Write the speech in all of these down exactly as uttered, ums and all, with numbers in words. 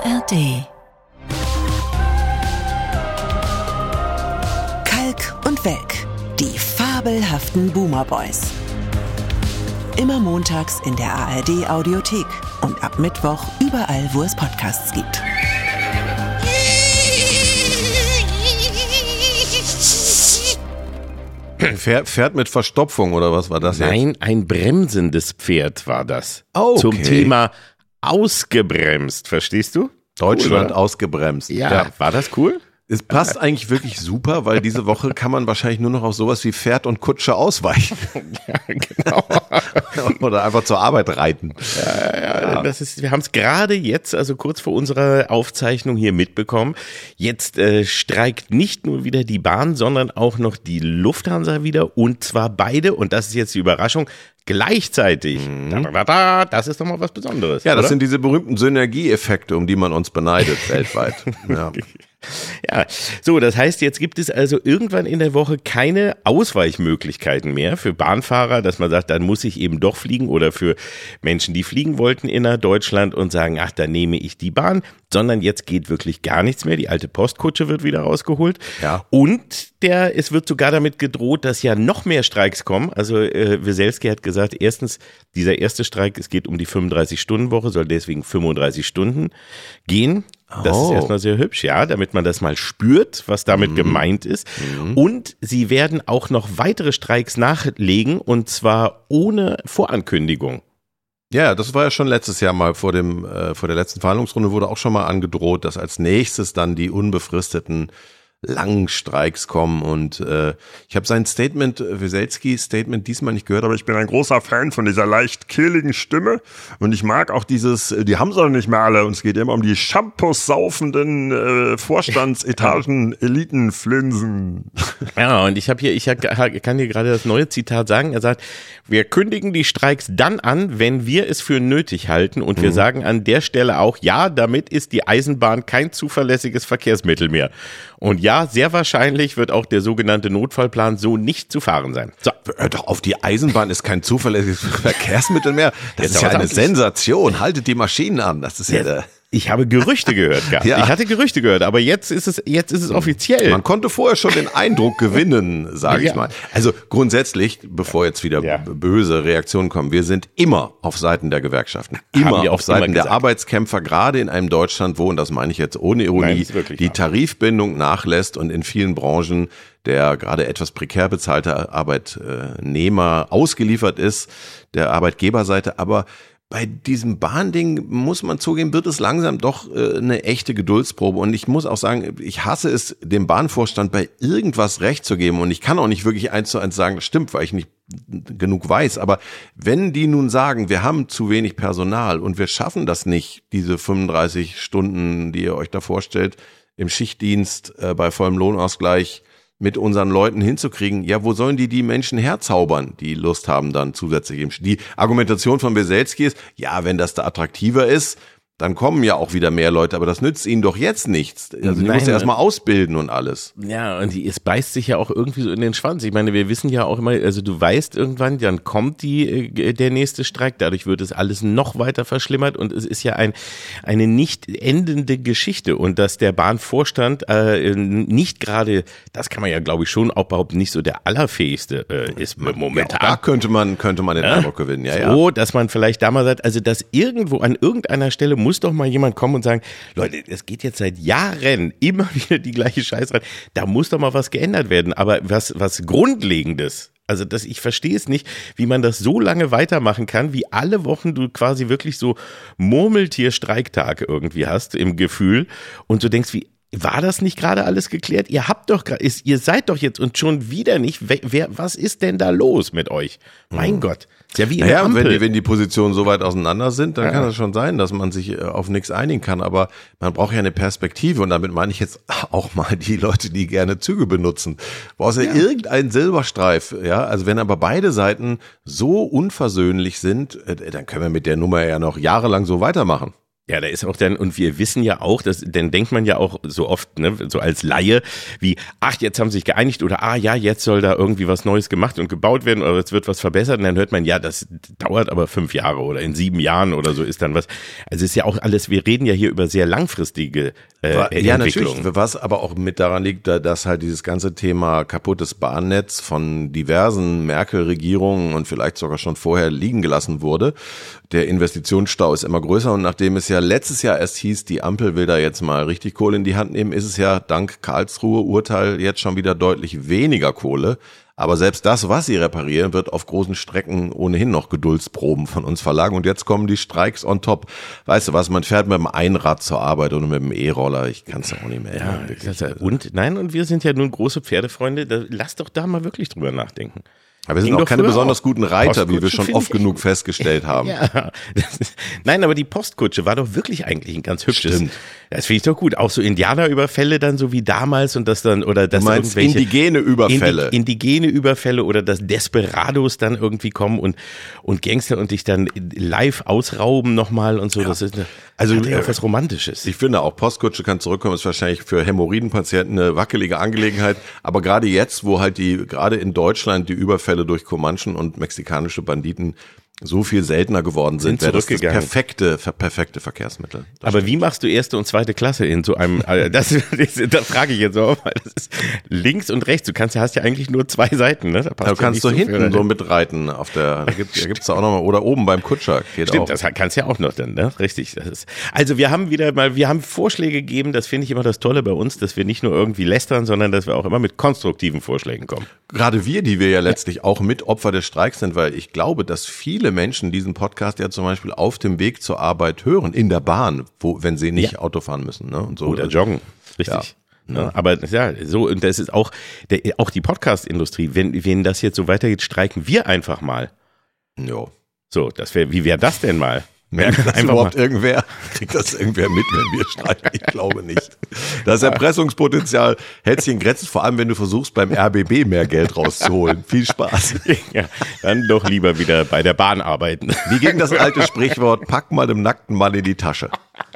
R D. Kalk und Welk, die fabelhaften Boomer Boys. Immer montags in der A R D Audiothek und ab Mittwoch überall, wo es Podcasts gibt. Pferd, Pferd mit Verstopfung oder was war das jetzt? Nein, ein bremsendes Pferd war das. Oh, okay. Zum Thema ausgebremst, verstehst du? Deutschland cool, ausgebremst. Ja, ja, war das cool? Es passt eigentlich wirklich super, weil diese Woche kann man wahrscheinlich nur noch auf sowas wie Pferd und Kutsche ausweichen. Ja, genau. Oder einfach zur Arbeit reiten. Ja, ja, ja. Das ist, wir haben es gerade jetzt, also kurz vor unserer Aufzeichnung hier mitbekommen. Jetzt äh, streikt nicht nur wieder die Bahn, sondern auch noch die Lufthansa wieder, und zwar beide, und das ist jetzt die Überraschung, gleichzeitig. Mhm. Da, da, da, das ist doch mal was Besonderes. Ja, das oder? sind diese berühmten Synergieeffekte, um die man uns beneidet weltweit. Ja. Ja, so, das heißt, jetzt gibt es also irgendwann in der Woche keine Ausweichmöglichkeiten mehr für Bahnfahrer, dass man sagt, dann muss ich eben doch fliegen, oder für Menschen, die fliegen wollten innerhalb Deutschland und sagen, ach, dann nehme ich die Bahn, sondern jetzt geht wirklich gar nichts mehr. Die alte Postkutsche wird wieder rausgeholt. Ja. Und der, es wird sogar damit gedroht, dass ja noch mehr Streiks kommen. Also äh, Weselski hat gesagt, erstens, dieser erste Streik, es geht um die fünfunddreißig-Stunden-Woche, soll deswegen fünfunddreißig Stunden gehen. Das Oh. ist erstmal sehr hübsch, ja, damit man das mal spürt, was damit mhm. gemeint ist. Mhm. Und sie werden auch noch weitere Streiks nachlegen, und zwar ohne Vorankündigung. Ja, das war ja schon letztes Jahr mal vor dem äh, vor der letzten Verhandlungsrunde wurde auch schon mal angedroht, dass als nächstes dann die unbefristeten langen Streiks kommen, und äh, ich habe sein Statement, Weselskis Statement diesmal nicht gehört, aber ich bin ein großer Fan von dieser leicht kehligen Stimme, und ich mag auch dieses, die haben sie doch nicht mehr alle, und es geht immer um die Shampoos saufenden äh, Vorstandsetagen Elitenflinsen. Ja, und ich habe hier, ich hab, kann dir gerade das neue Zitat sagen. Er sagt, wir kündigen die Streiks dann an, wenn wir es für nötig halten, und wir mhm. sagen an der Stelle auch, ja, damit ist die Eisenbahn kein zuverlässiges Verkehrsmittel mehr. Und ja, sehr wahrscheinlich wird auch der sogenannte Notfallplan so nicht zu fahren sein. So. Hör doch auf, die Eisenbahn ist kein zuverlässiges Verkehrsmittel mehr. Das Jetzt ist ja eine amtlich. Sensation. Haltet die Maschinen an. Das ist ja, ja der... Ich habe Gerüchte gehört, gehabt. Ja. Ich hatte Gerüchte gehört, aber jetzt ist es, jetzt ist es offiziell. Man konnte vorher schon den Eindruck gewinnen, sage ja. ich mal. Also grundsätzlich, bevor jetzt wieder ja. böse Reaktionen kommen, wir sind immer auf Seiten der Gewerkschaften. Immer auf Seiten immer der gesagt. Arbeitskämpfer, gerade in einem Deutschland, wo, und das meine ich jetzt ohne Ironie, Nein, die wahr. Tarifbindung nachlässt und in vielen Branchen der gerade etwas prekär bezahlte Arbeitnehmer ausgeliefert ist, der Arbeitgeberseite, aber bei diesem Bahnding, muss man zugeben, wird es langsam doch äh, eine echte Geduldsprobe. Und ich muss auch sagen, ich hasse es, dem Bahnvorstand bei irgendwas Recht zu geben. Und ich kann auch nicht wirklich eins zu eins sagen, das stimmt, weil ich nicht genug weiß. Aber wenn die nun sagen, wir haben zu wenig Personal und wir schaffen das nicht, diese fünfunddreißig Stunden, die ihr euch da vorstellt, im Schichtdienst äh, bei vollem Lohnausgleich mit unseren Leuten hinzukriegen, ja, wo sollen die die Menschen herzaubern, die Lust haben dann zusätzlich im Sch- Die Argumentation von Weselski ist, ja, wenn das da attraktiver ist, dann kommen ja auch wieder mehr Leute, aber das nützt ihnen doch jetzt nichts. Also die Nein, muss ja erstmal ausbilden und alles. Ja, und die, es beißt sich ja auch irgendwie so in den Schwanz. Ich meine, wir wissen ja auch immer, also du weißt irgendwann, dann kommt die äh, der nächste Streik, dadurch wird es alles noch weiter verschlimmert, und es ist ja ein eine nicht endende Geschichte, und dass der Bahnvorstand äh, nicht gerade, das kann man ja glaube ich schon auch behaupten, nicht so der allerfähigste äh, ist momentan. Ja, da könnte man könnte man den Ja? Eindruck gewinnen, ja, ja. So, dass man vielleicht da mal sagt, also dass irgendwo an irgendeiner Stelle muss doch mal jemand kommen und sagen, Leute, es geht jetzt seit Jahren immer wieder die gleiche Scheiße rein, da muss doch mal was geändert werden, aber was was Grundlegendes. Also das, ich verstehe es nicht, wie man das so lange weitermachen kann, wie alle Wochen du quasi wirklich so Murmeltier-Streiktag irgendwie hast im Gefühl, und du denkst, wie war das nicht gerade alles geklärt? Ihr habt doch gerade, ihr seid doch jetzt und schon wieder nicht. Wer, wer, was ist denn da los mit euch? Mein mhm. Gott, ist ja wie in naja, der Ampel. wenn die, wenn die Positionen so weit auseinander sind, dann ja. kann es schon sein, dass man sich auf nichts einigen kann. Aber man braucht ja eine Perspektive, und damit meine ich jetzt auch mal die Leute, die gerne Züge benutzen. Brauchst du ja irgendeinen Silberstreif, ja? Also wenn aber beide Seiten so unversöhnlich sind, dann können wir mit der Nummer ja noch jahrelang so weitermachen. Ja, da ist auch dann, und wir wissen ja auch, dass, dann denkt man ja auch so oft, ne, so als Laie, wie, ach, jetzt haben sie sich geeinigt oder, ah, ja, jetzt soll da irgendwie was Neues gemacht und gebaut werden oder jetzt wird was verbessert und dann hört man, ja, das dauert aber fünf Jahre oder in sieben Jahren oder so ist dann was. Also ist ja auch alles, wir reden ja hier über sehr langfristige äh, ja, Entwicklungen. Natürlich, was aber auch mit daran liegt, dass halt dieses ganze Thema kaputtes Bahnnetz von diversen Merkel-Regierungen und vielleicht sogar schon vorher liegen gelassen wurde. Der Investitionsstau ist immer größer und nachdem es ja letztes Jahr erst hieß, die Ampel will da jetzt mal richtig Kohle in die Hand nehmen, ist es ja dank Karlsruhe-Urteil jetzt schon wieder deutlich weniger Kohle. Aber selbst das, was sie reparieren, wird auf großen Strecken ohnehin noch Geduldsproben von uns verlangen. Und jetzt kommen die Streiks on top. Weißt du was, man fährt mit dem Einrad zur Arbeit oder mit dem E-Roller. Ich kann es ja auch nicht mehr. Ja, das, und nein, und wir sind ja nun große Pferdefreunde. Da, lass doch da mal wirklich drüber nachdenken. Aber wir sind Ging auch keine besonders auch. guten Reiter, Postkutsche wie wir schon oft genug festgestellt haben. Ja, das ist, nein, aber die Postkutsche war doch wirklich eigentlich ein ganz hübsches. Stimmt. Das finde ich doch gut. Auch so Indianerüberfälle dann so wie damals und das dann, oder das Du meinst irgendwelche indigene Überfälle. Indi, indigene Überfälle oder dass Desperados dann irgendwie kommen und, und Gangster und dich dann live ausrauben nochmal und so. Ja. Das ist eine, also hat ja auch was Romantisches. Ich finde auch, Postkutsche kann zurückkommen, ist wahrscheinlich für Hämorrhoidenpatienten eine wackelige Angelegenheit. Aber gerade jetzt, wo halt die, gerade in Deutschland die Überfälle durch Comanchen und mexikanische Banditen so viel seltener geworden sind, sind wäre das das perfekte, perfekte Verkehrsmittel. Das Aber stimmt. Wie machst du erste und zweite Klasse in so einem, das, das, das frage ich jetzt auch mal, das ist links und rechts, du kannst, hast ja eigentlich nur zwei Seiten, ne? Da passt du ja kannst nicht so so hinten viel, so mitreiten auf der, da gibt da gibt's da auch noch mal, oder oben beim Kutscher geht Stimmt, auch. das kannst ja auch noch dann, ne? Richtig. Das ist, also wir haben wieder mal, wir haben Vorschläge gegeben, das finde ich immer das Tolle bei uns, dass wir nicht nur irgendwie lästern, sondern dass wir auch immer mit konstruktiven Vorschlägen kommen. Gerade wir, die wir ja letztlich auch mit Opfer des Streiks sind, weil ich glaube, dass viele Menschen diesen Podcast ja zum Beispiel auf dem Weg zur Arbeit hören, in der Bahn, wo, wenn sie nicht Ja. Auto fahren müssen, ne? Und so. Oder joggen. Richtig. Ja. Ja. Aber ja, so, und das ist auch, der, auch die Podcast-Industrie, wenn, wenn das jetzt so weitergeht, streiken wir einfach mal. Jo. So, das wäre, wie wäre das denn mal? Merkt das Einfach überhaupt mal. irgendwer? Kriegt das irgendwer mit, wenn wir streiken? Ich glaube nicht. Das Erpressungspotenzial hält sich in Grenzen, vor allem wenn du versuchst, beim R B B mehr Geld rauszuholen. Viel Spaß. Ja, dann doch lieber wieder bei der Bahn arbeiten. Wie ging das alte Sprichwort, pack mal dem nackten Mann in die Tasche?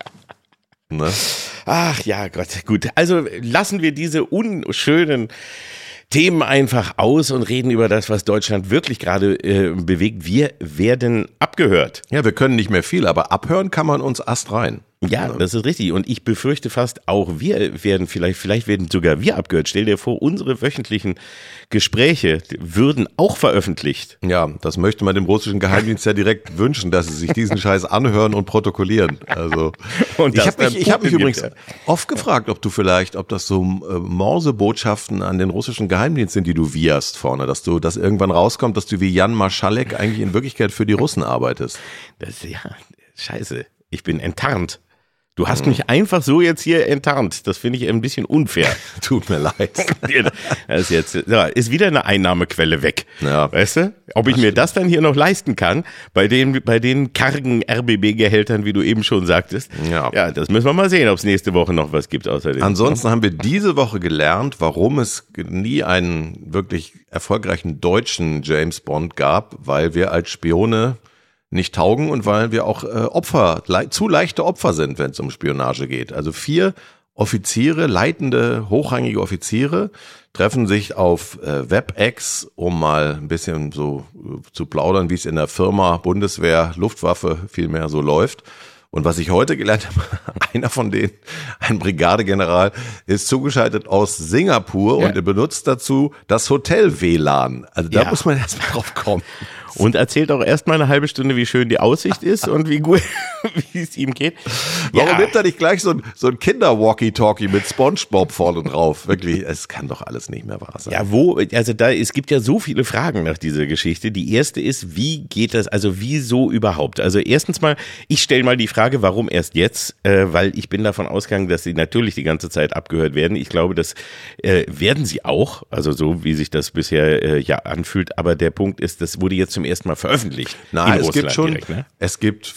Ne? Ach ja, Gott, gut. Also lassen wir diese unschönen Themen einfach aus und reden über das, was Deutschland wirklich gerade äh, bewegt. Wir werden abgehört. Ja, wir können nicht mehr viel, aber abhören kann man uns astrein. Ja, das ist richtig. Und ich befürchte fast, auch wir werden vielleicht, vielleicht werden sogar wir abgehört. Stell dir vor, unsere wöchentlichen Gespräche würden auch veröffentlicht. Ja, das möchte man dem russischen Geheimdienst ja direkt wünschen, dass sie sich diesen Scheiß anhören und protokollieren. Also Und ich das habe mich, dann ich hab mich Putin übrigens gibt, oft gefragt, ob du vielleicht, ob das so äh, Morsebotschaften an den russischen Geheimdienst sind, die du viast vorne, dass du, dass irgendwann rauskommt, dass du wie Jan Marschalek eigentlich in Wirklichkeit für die Russen arbeitest. Das, ja, scheiße. Ich bin enttarnt. Du hast mich einfach so jetzt hier enttarnt. Das finde ich ein bisschen unfair. Tut mir leid. Das ist jetzt, ja, ist wieder eine Einnahmequelle weg. Ja. Weißt du? Ob ich mir das dann hier noch leisten kann, bei den, bei den kargen R B B-Gehältern, wie du eben schon sagtest. Ja. Ja, das müssen wir mal sehen, ob es nächste Woche noch was gibt außerdem. Ansonsten haben wir diese Woche gelernt, warum es nie einen wirklich erfolgreichen deutschen James Bond gab, weil wir als Spione nicht taugen und weil wir auch äh, Opfer, le- zu leichte Opfer sind, wenn es um Spionage geht. Also vier Offiziere, leitende, hochrangige Offiziere treffen sich auf äh, WebEx, um mal ein bisschen so äh, zu plaudern, wie es in der Firma Bundeswehr, Luftwaffe vielmehr so läuft. Und was ich heute gelernt habe, einer von denen, ein Brigadegeneral, ist zugeschaltet aus Singapur Ja. und er benutzt dazu das Hotel-W L A N. Also da Ja. muss man erst mal drauf kommen. Und erzählt auch erstmal eine halbe Stunde, wie schön die Aussicht ist und wie gut, wie es ihm geht. Warum Ja. nimmt er nicht gleich so ein, so ein Kinder-Walkie-Talkie mit Spongebob vorne drauf? Wirklich, es kann doch alles nicht mehr wahr sein. Ja, wo, also da, es gibt ja so viele Fragen nach dieser Geschichte. Die erste ist, wie geht das, also wieso überhaupt? Also erstens mal, ich stelle mal die Frage, warum erst jetzt? Äh, weil ich bin davon ausgegangen, dass sie natürlich die ganze Zeit abgehört werden. Ich glaube, das äh, werden sie auch, also so wie sich das bisher äh, ja anfühlt. Aber der Punkt ist, das wurde jetzt zum ersten Mal veröffentlicht. Na, in es Russland gibt schon, direkt, ne? es gibt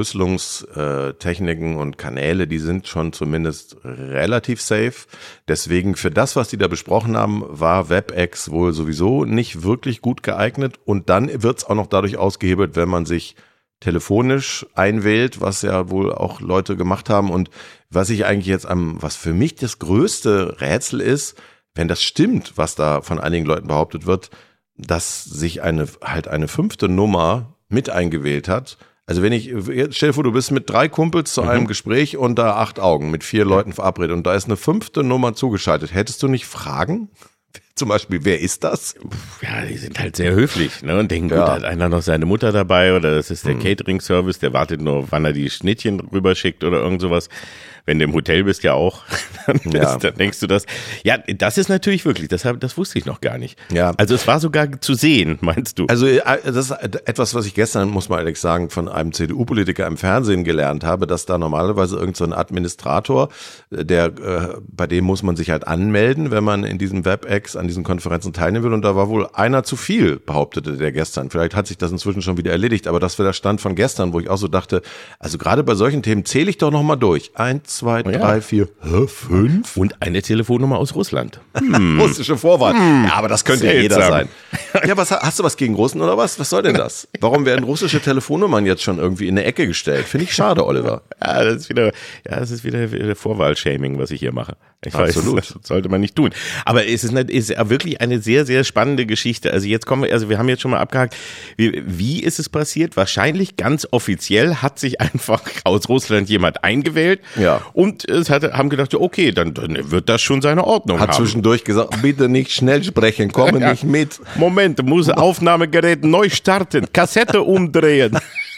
Verschlüsselungstechniken und Kanäle, die sind schon zumindest relativ safe. Deswegen für das, was die da besprochen haben, war WebEx wohl sowieso nicht wirklich gut geeignet. Und dann wird's auch noch dadurch ausgehebelt, wenn man sich telefonisch einwählt, was ja wohl auch Leute gemacht haben. Und was ich eigentlich jetzt am, was für mich das größte Rätsel ist, wenn das stimmt, was da von einigen Leuten behauptet wird, dass sich eine halt eine fünfte Nummer mit eingewählt hat. Also wenn ich, stell dir vor, du bist mit drei Kumpels zu mhm. einem Gespräch und da acht Augen mit vier Leuten verabredet und da ist eine fünfte Nummer zugeschaltet. Hättest du nicht Fragen? Zum Beispiel, wer ist das? Ja, die sind halt sehr höflich, ne? Und denken, ja. gut, hat einer noch seine Mutter dabei oder das ist der hm. Catering-Service, der wartet nur, wann er die Schnittchen rüberschickt oder irgend sowas. Wenn du im Hotel bist, ja auch, dann, ja. ist, dann denkst du das. Ja, das ist natürlich wirklich, das, das wusste ich noch gar nicht. Ja. Also es war sogar zu sehen, meinst du? Also das ist etwas, was ich gestern, muss man ehrlich sagen, von einem C D U-Politiker im Fernsehen gelernt habe, dass da normalerweise irgend so ein Administrator, der, äh, bei dem muss man sich halt anmelden, wenn man in diesem WebEx an diesen Konferenzen teilnehmen will. Und da war wohl einer zu viel, behauptete der gestern. Vielleicht hat sich das inzwischen schon wieder erledigt, aber das war der Stand von gestern, wo ich auch so dachte, also gerade bei solchen Themen zähle ich doch nochmal durch. Eins, zwei, drei, vier, hä, fünf? Und eine Telefonnummer aus Russland. Hm. Russische Vorwahl. Hm. Ja, aber das könnte ja jeder sein. Ja, was hast du was gegen Russen oder was? Was soll denn das? Warum werden russische Telefonnummern jetzt schon irgendwie in eine Ecke gestellt? Finde ich schade, Oliver. Ja, das ist wieder, ja, das ist wieder, wieder Vorwahl-Shaming, was ich hier mache. Ich Absolut. weiß, das sollte man nicht tun. Aber es ist, nicht, ist wirklich eine sehr, sehr spannende Geschichte. Also jetzt kommen wir, also wir haben jetzt schon mal abgehakt, wie, wie ist es passiert? Wahrscheinlich ganz offiziell hat sich einfach aus Russland jemand eingewählt. Ja. Und es hat, haben gedacht, okay, dann, dann wird das schon seine Ordnung hat haben. Hat zwischendurch gesagt, bitte nicht schnell sprechen, komme ja. nicht mit. Moment, muss Aufnahmegerät neu starten, Kassette umdrehen.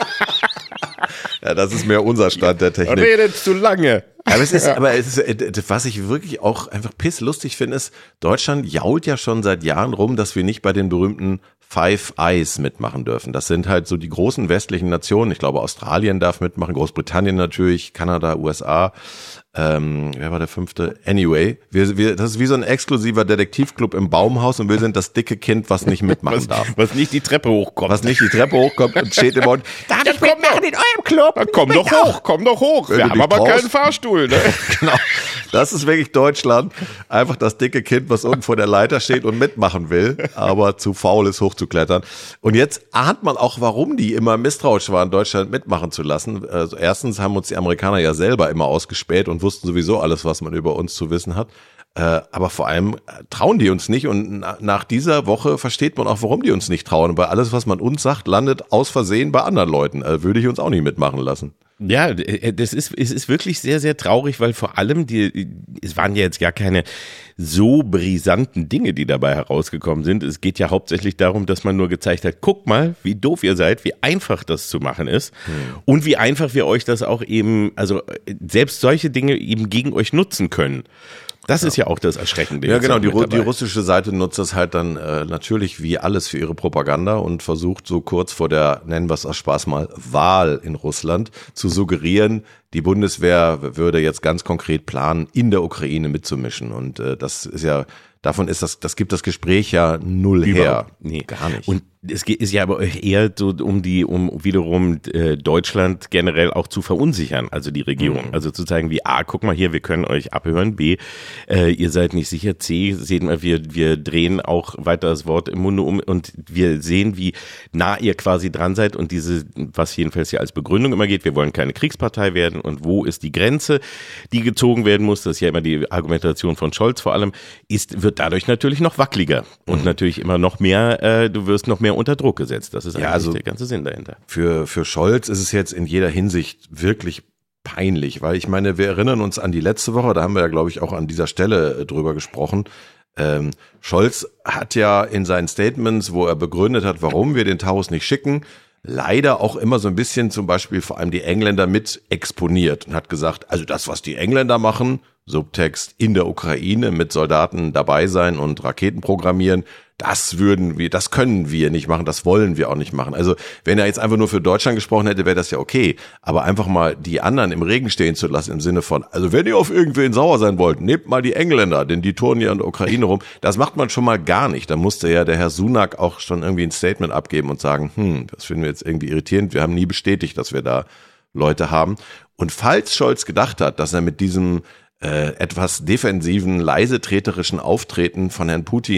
Ja, das ist mehr unser Stand der Technik. Redet zu lange. Aber es ist, aber es ist, was ich wirklich auch einfach pisslustig finde, ist, Deutschland jault ja schon seit Jahren rum, dass wir nicht bei den berühmten Five Eyes mitmachen dürfen. Das sind halt so die großen westlichen Nationen. Ich glaube, Australien darf mitmachen, Großbritannien natürlich, Kanada, U S A. Ähm, wer war der fünfte? Anyway, wir, wir, das ist wie so ein exklusiver Detektivclub im Baumhaus und wir sind das dicke Kind, was nicht mitmachen was, darf. Was nicht die Treppe hochkommt. Was nicht die Treppe hochkommt und steht im Mund. Darf ich mitmachen in eurem Club? Na, komm doch hoch, komm doch hoch. Wenn wir haben aber traust. keinen Fahrstuhl. Ne? Genau. Das ist wirklich Deutschland. Einfach das dicke Kind, was irgendwo vor der Leiter steht und mitmachen will, aber zu faul ist, hochzuklettern. Und jetzt ahnt man auch, warum die immer misstrauisch waren, Deutschland mitmachen zu lassen. Also erstens haben uns die Amerikaner ja selber immer ausgespäht und wussten sowieso alles, was man über uns zu wissen hat. Äh, aber vor allem trauen die uns nicht. Und na, nach dieser Woche versteht man auch, warum die uns nicht trauen. Weil alles, was man uns sagt, landet aus Versehen bei anderen Leuten. Also würde ich uns auch nicht mitmachen lassen. Ja, das ist, es ist wirklich sehr, sehr traurig, weil vor allem die, es waren ja jetzt gar keine so brisanten Dinge, die dabei herausgekommen sind. Es geht ja hauptsächlich darum, dass man nur gezeigt hat, guck mal, wie doof ihr seid, wie einfach das zu machen ist hm. und wie einfach wir euch das auch eben, also selbst solche Dinge eben gegen euch nutzen können. Das ja. ist ja auch das Erschreckende. Ja, genau. Die, die russische Seite nutzt das halt dann äh, natürlich wie alles für ihre Propaganda und versucht so kurz vor der, nennen wir es aus Spaß mal, Wahl in Russland zu suggerieren, die Bundeswehr würde jetzt ganz konkret planen, in der Ukraine mitzumischen. Und äh, das ist ja, davon ist das, das gibt das Gespräch ja null her. Nee, gar nicht. Und es ist ja aber eher so um die, um wiederum äh, Deutschland generell auch zu verunsichern, also die Regierung. Mhm. Also zu zeigen, wie A, guck mal hier, wir können euch abhören, B, äh, ihr seid nicht sicher, C, seht mal, wir, wir drehen auch weiter das Wort im Munde um und wir sehen, wie nah ihr quasi dran seid und diese, was jedenfalls ja als Begründung immer geht, wir wollen keine Kriegspartei werden und wo ist die Grenze, die gezogen werden muss, das ist ja immer die Argumentation von Scholz vor allem, ist, wird dadurch natürlich noch wackeliger und mhm. natürlich immer noch mehr, äh, du wirst noch mehr unter Druck gesetzt. Das ist eigentlich ja, also der ganze Sinn dahinter. Für, für Scholz ist es jetzt in jeder Hinsicht wirklich peinlich, weil ich meine, wir erinnern uns an die letzte Woche, da haben wir ja, glaube ich, auch an dieser Stelle drüber gesprochen. Ähm, Scholz hat ja in seinen Statements, wo er begründet hat, warum wir den Taurus nicht schicken, leider auch immer so ein bisschen zum Beispiel vor allem die Engländer mit exponiert und hat gesagt, also das, was die Engländer machen, Subtext in der Ukraine mit Soldaten dabei sein und Raketen programmieren, das würden wir, das können wir nicht machen, das wollen wir auch nicht machen. Also wenn er jetzt einfach nur für Deutschland gesprochen hätte, wäre das ja okay. Aber einfach mal die anderen im Regen stehen zu lassen im Sinne von, also wenn ihr auf irgendwen sauer sein wollt, nehmt mal die Engländer, denn die turnen ja in der Ukraine rum. Das macht man schon mal gar nicht. Da musste ja der Herr Sunak auch schon irgendwie ein Statement abgeben und sagen, hm, das finden wir jetzt irgendwie irritierend. Wir haben nie bestätigt, dass wir da Leute haben. Und falls Scholz gedacht hat, dass er mit diesem äh, etwas defensiven, leisetreterischen Auftreten von Herrn Putin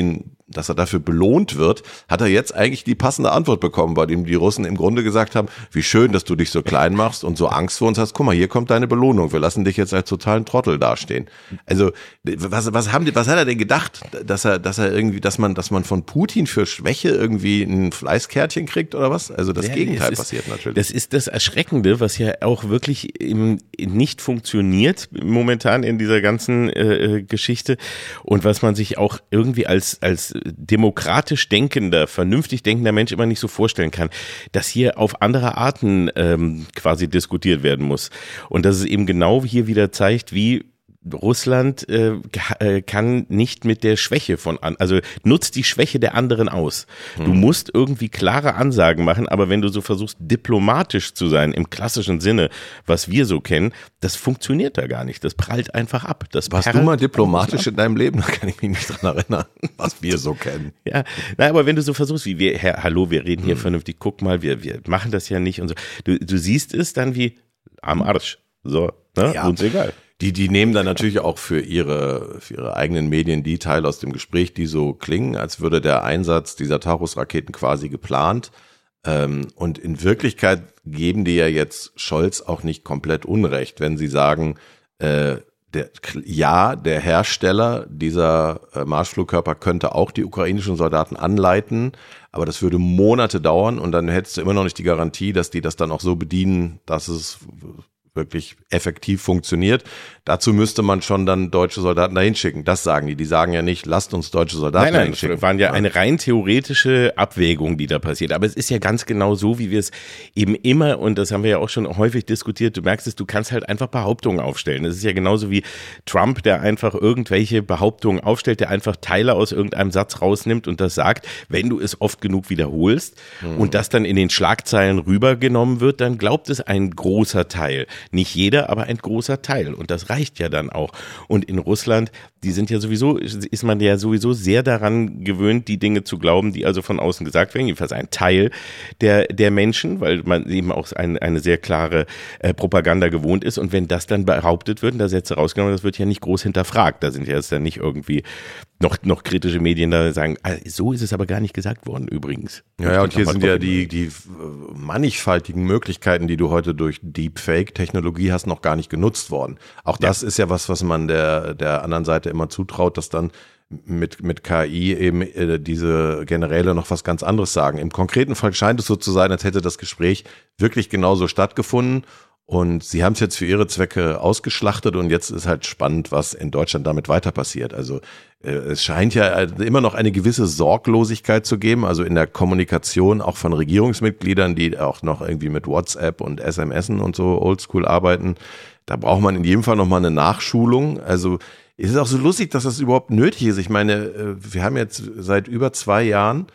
dass er dafür belohnt wird, hat er jetzt eigentlich die passende Antwort bekommen, bei dem die Russen im Grunde gesagt haben, wie schön, dass du dich so klein machst und so Angst vor uns hast. Guck mal, hier kommt deine Belohnung. Wir lassen dich jetzt als totalen Trottel dastehen. Also was, was haben die, was hat er denn gedacht, dass er, dass er irgendwie, dass man, dass man von Putin für Schwäche irgendwie ein Fleißkärtchen kriegt oder was? Also das ja, Gegenteil ist, passiert natürlich. Das ist das Erschreckende, was ja auch wirklich im, nicht funktioniert momentan in dieser ganzen äh, Geschichte und was man sich auch irgendwie als als demokratisch denkender, vernünftig denkender Mensch immer nicht so vorstellen kann, dass hier auf andere Arten ähm, quasi diskutiert werden muss. Und dass es eben genau hier wieder zeigt, wie Russland äh, kann nicht mit der Schwäche von an, also nutzt die Schwäche der anderen aus. Du hm. musst irgendwie klare Ansagen machen, aber wenn du so versuchst, diplomatisch zu sein, im klassischen Sinne, was wir so kennen, das funktioniert da gar nicht. Das prallt einfach ab. Das Warst du mal diplomatisch in deinem Leben? Da kann ich mich nicht dran erinnern, was wir so kennen. Ja, nein, aber wenn du so versuchst, wie wir, Herr, hallo, wir reden hier hm. vernünftig, guck mal, wir, wir machen das ja nicht und so. Du, du siehst es dann wie am Arsch. So, ne? Ja. Uns egal. Die, die nehmen dann natürlich auch für ihre, für ihre eigenen Medien die Teile aus dem Gespräch, die so klingen, als würde der Einsatz dieser Taurus-Raketen quasi geplant. Ähm, und in Wirklichkeit geben die ja jetzt Scholz auch nicht komplett Unrecht, wenn sie sagen, äh, der, ja, der Hersteller dieser äh, Marschflugkörper könnte auch die ukrainischen Soldaten anleiten, aber das würde Monate dauern und dann hättest du immer noch nicht die Garantie, dass die das dann auch so bedienen, dass es wirklich effektiv funktioniert. Dazu müsste man schon dann deutsche Soldaten dahin schicken. Das sagen die. Die sagen ja nicht, lasst uns deutsche Soldaten dahin schicken. Nein, nein, das waren ja eine rein theoretische Abwägung, die da passiert. Aber es ist ja ganz genau so, wie wir es eben immer, und das haben wir ja auch schon häufig diskutiert, du merkst es, du kannst halt einfach Behauptungen aufstellen. Das ist ja genauso wie Trump, der einfach irgendwelche Behauptungen aufstellt, der einfach Teile aus irgendeinem Satz rausnimmt und das sagt. Wenn du es oft genug wiederholst mhm. und das dann in den Schlagzeilen rübergenommen wird, dann glaubt es ein großer Teil. Nicht jeder, aber ein großer Teil. Und das reicht ja dann auch. Und in Russland, die sind ja sowieso, ist man ja sowieso sehr daran gewöhnt, die Dinge zu glauben, die also von außen gesagt werden. Jedenfalls ein Teil der, der Menschen, weil man eben auch ein, eine sehr klare äh, Propaganda gewohnt ist. Und wenn das dann behauptet wird, und da Sätze rausgenommen, das wird ja nicht groß hinterfragt. Da sind ja jetzt dann nicht irgendwie noch, noch kritische Medien da sagen, ah, so ist es aber gar nicht gesagt worden übrigens. Ja, ja, und hier sind ja die, die mannigfaltigen Möglichkeiten, die du heute durch Deepfake-Technologie hast, noch gar nicht genutzt worden. Auch das ja. ist ja was, was man der, der anderen Seite immer zutraut, dass dann mit, mit K I eben äh, diese Generäle noch was ganz anderes sagen. Im konkreten Fall scheint es so zu sein, als hätte das Gespräch wirklich genauso stattgefunden. Und sie haben es jetzt für ihre Zwecke ausgeschlachtet und jetzt ist halt spannend, was in Deutschland damit weiter passiert. Also äh, es scheint ja immer noch eine gewisse Sorglosigkeit zu geben, also in der Kommunikation auch von Regierungsmitgliedern, die auch noch irgendwie mit WhatsApp und S M S und so oldschool arbeiten. Da braucht man in jedem Fall nochmal eine Nachschulung. Also es ist auch so lustig, dass das überhaupt nötig ist. Ich meine, wir haben jetzt seit über zwei Jahren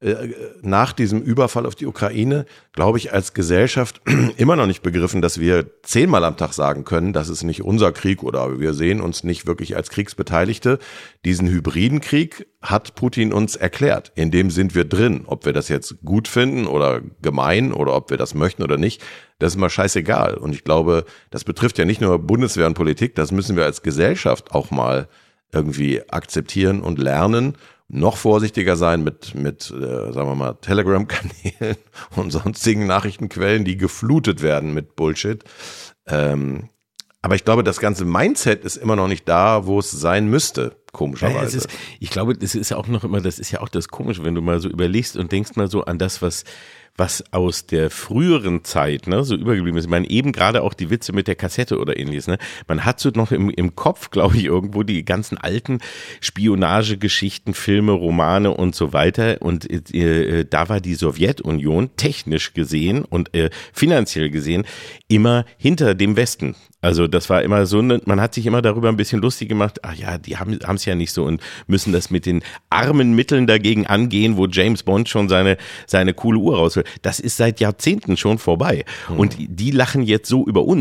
nach diesem Überfall auf die Ukraine, glaube ich, als Gesellschaft immer noch nicht begriffen, dass wir zehnmal am Tag sagen können, das ist nicht unser Krieg oder wir sehen uns nicht wirklich als Kriegsbeteiligte. Diesen hybriden Krieg hat Putin uns erklärt. In dem sind wir drin. Ob wir das jetzt gut finden oder gemein oder ob wir das möchten oder nicht, das ist mal scheißegal. Und ich glaube, das betrifft ja nicht nur Bundeswehr und Politik, das müssen wir als Gesellschaft auch mal irgendwie akzeptieren und lernen. Noch vorsichtiger sein mit, mit äh, sagen wir mal, Telegram-Kanälen und sonstigen Nachrichtenquellen, die geflutet werden mit Bullshit. Ähm, aber ich glaube, das ganze Mindset ist immer noch nicht da, wo es sein müsste, komischerweise. Ja, es ist, ich glaube, das ist ja auch noch immer, das ist ja auch das Komische, wenn du mal so überlegst und denkst mal so an das, was was aus der früheren Zeit, ne, so übergeblieben ist. Ich meine, eben gerade auch die Witze mit der Kassette oder ähnliches, ne. Man hat so noch im, im Kopf, glaube ich, irgendwo die ganzen alten Spionagegeschichten, Filme, Romane und so weiter. Und äh, da war die Sowjetunion technisch gesehen und äh, finanziell gesehen immer hinter dem Westen. Also das war immer so, man hat sich immer darüber ein bisschen lustig gemacht, ach ja, die haben es ja nicht so und müssen das mit den armen Mitteln dagegen angehen, wo James Bond schon seine seine coole Uhr rausholt. Das ist seit Jahrzehnten schon vorbei. Mhm. Und die lachen jetzt so über uns.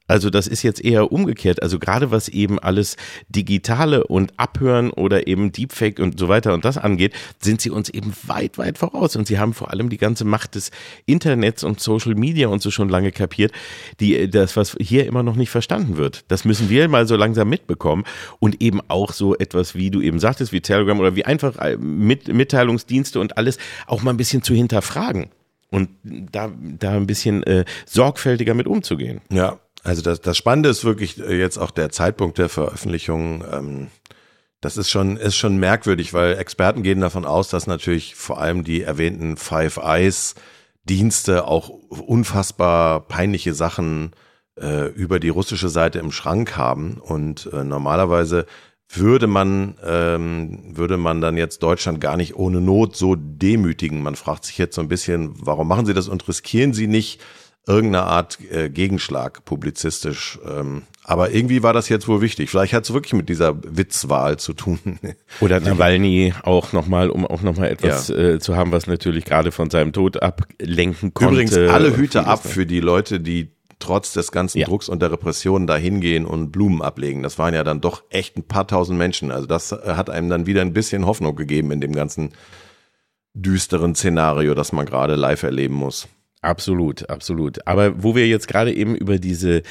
Also das ist jetzt eher umgekehrt. Also gerade was eben alles Digitale und Abhören oder eben Deepfake und so weiter und das angeht, sind sie uns eben weit, weit voraus. Und sie haben vor allem die ganze Macht des Internets und Social Media und so schon lange kapiert, die das, was hier immer noch nicht verstanden wird. Das müssen wir mal so langsam mitbekommen und eben auch so etwas, wie du eben sagtest, wie Telegram oder wie einfach Mit- Mitteilungsdienste und alles auch mal ein bisschen zu hinterfragen und da, da ein bisschen äh, sorgfältiger mit umzugehen. Ja. Also das, das Spannende ist wirklich jetzt auch der Zeitpunkt der Veröffentlichung. Ähm, das ist schon ist schon merkwürdig, weil Experten gehen davon aus, dass natürlich vor allem die erwähnten Five Eyes Dienste auch unfassbar peinliche Sachen äh, über die russische Seite im Schrank haben. Und äh, normalerweise würde man ähm, würde man dann jetzt Deutschland gar nicht ohne Not so demütigen. Man fragt sich jetzt so ein bisschen, warum machen sie das und riskieren sie nicht irgendeine Art äh, Gegenschlag publizistisch. Ähm, aber irgendwie war das jetzt wohl wichtig. Vielleicht hat es wirklich mit dieser Witzwahl zu tun. Oder Nawalny auch nochmal, um auch nochmal etwas ja. äh, zu haben, was natürlich gerade von seinem Tod ablenken konnte. Übrigens alle Hüte ab für die Leute, die trotz des ganzen ja. Drucks und der Repression da hingehen und Blumen ablegen. Das waren ja dann doch echt ein paar tausend Menschen. Also das hat einem dann wieder ein bisschen Hoffnung gegeben in dem ganzen düsteren Szenario, das man gerade live erleben muss. Absolut, absolut. Aber wo wir jetzt gerade eben über diese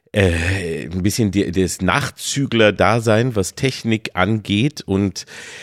äh, ein bisschen die, das Nachzügler-Dasein, was Technik angeht und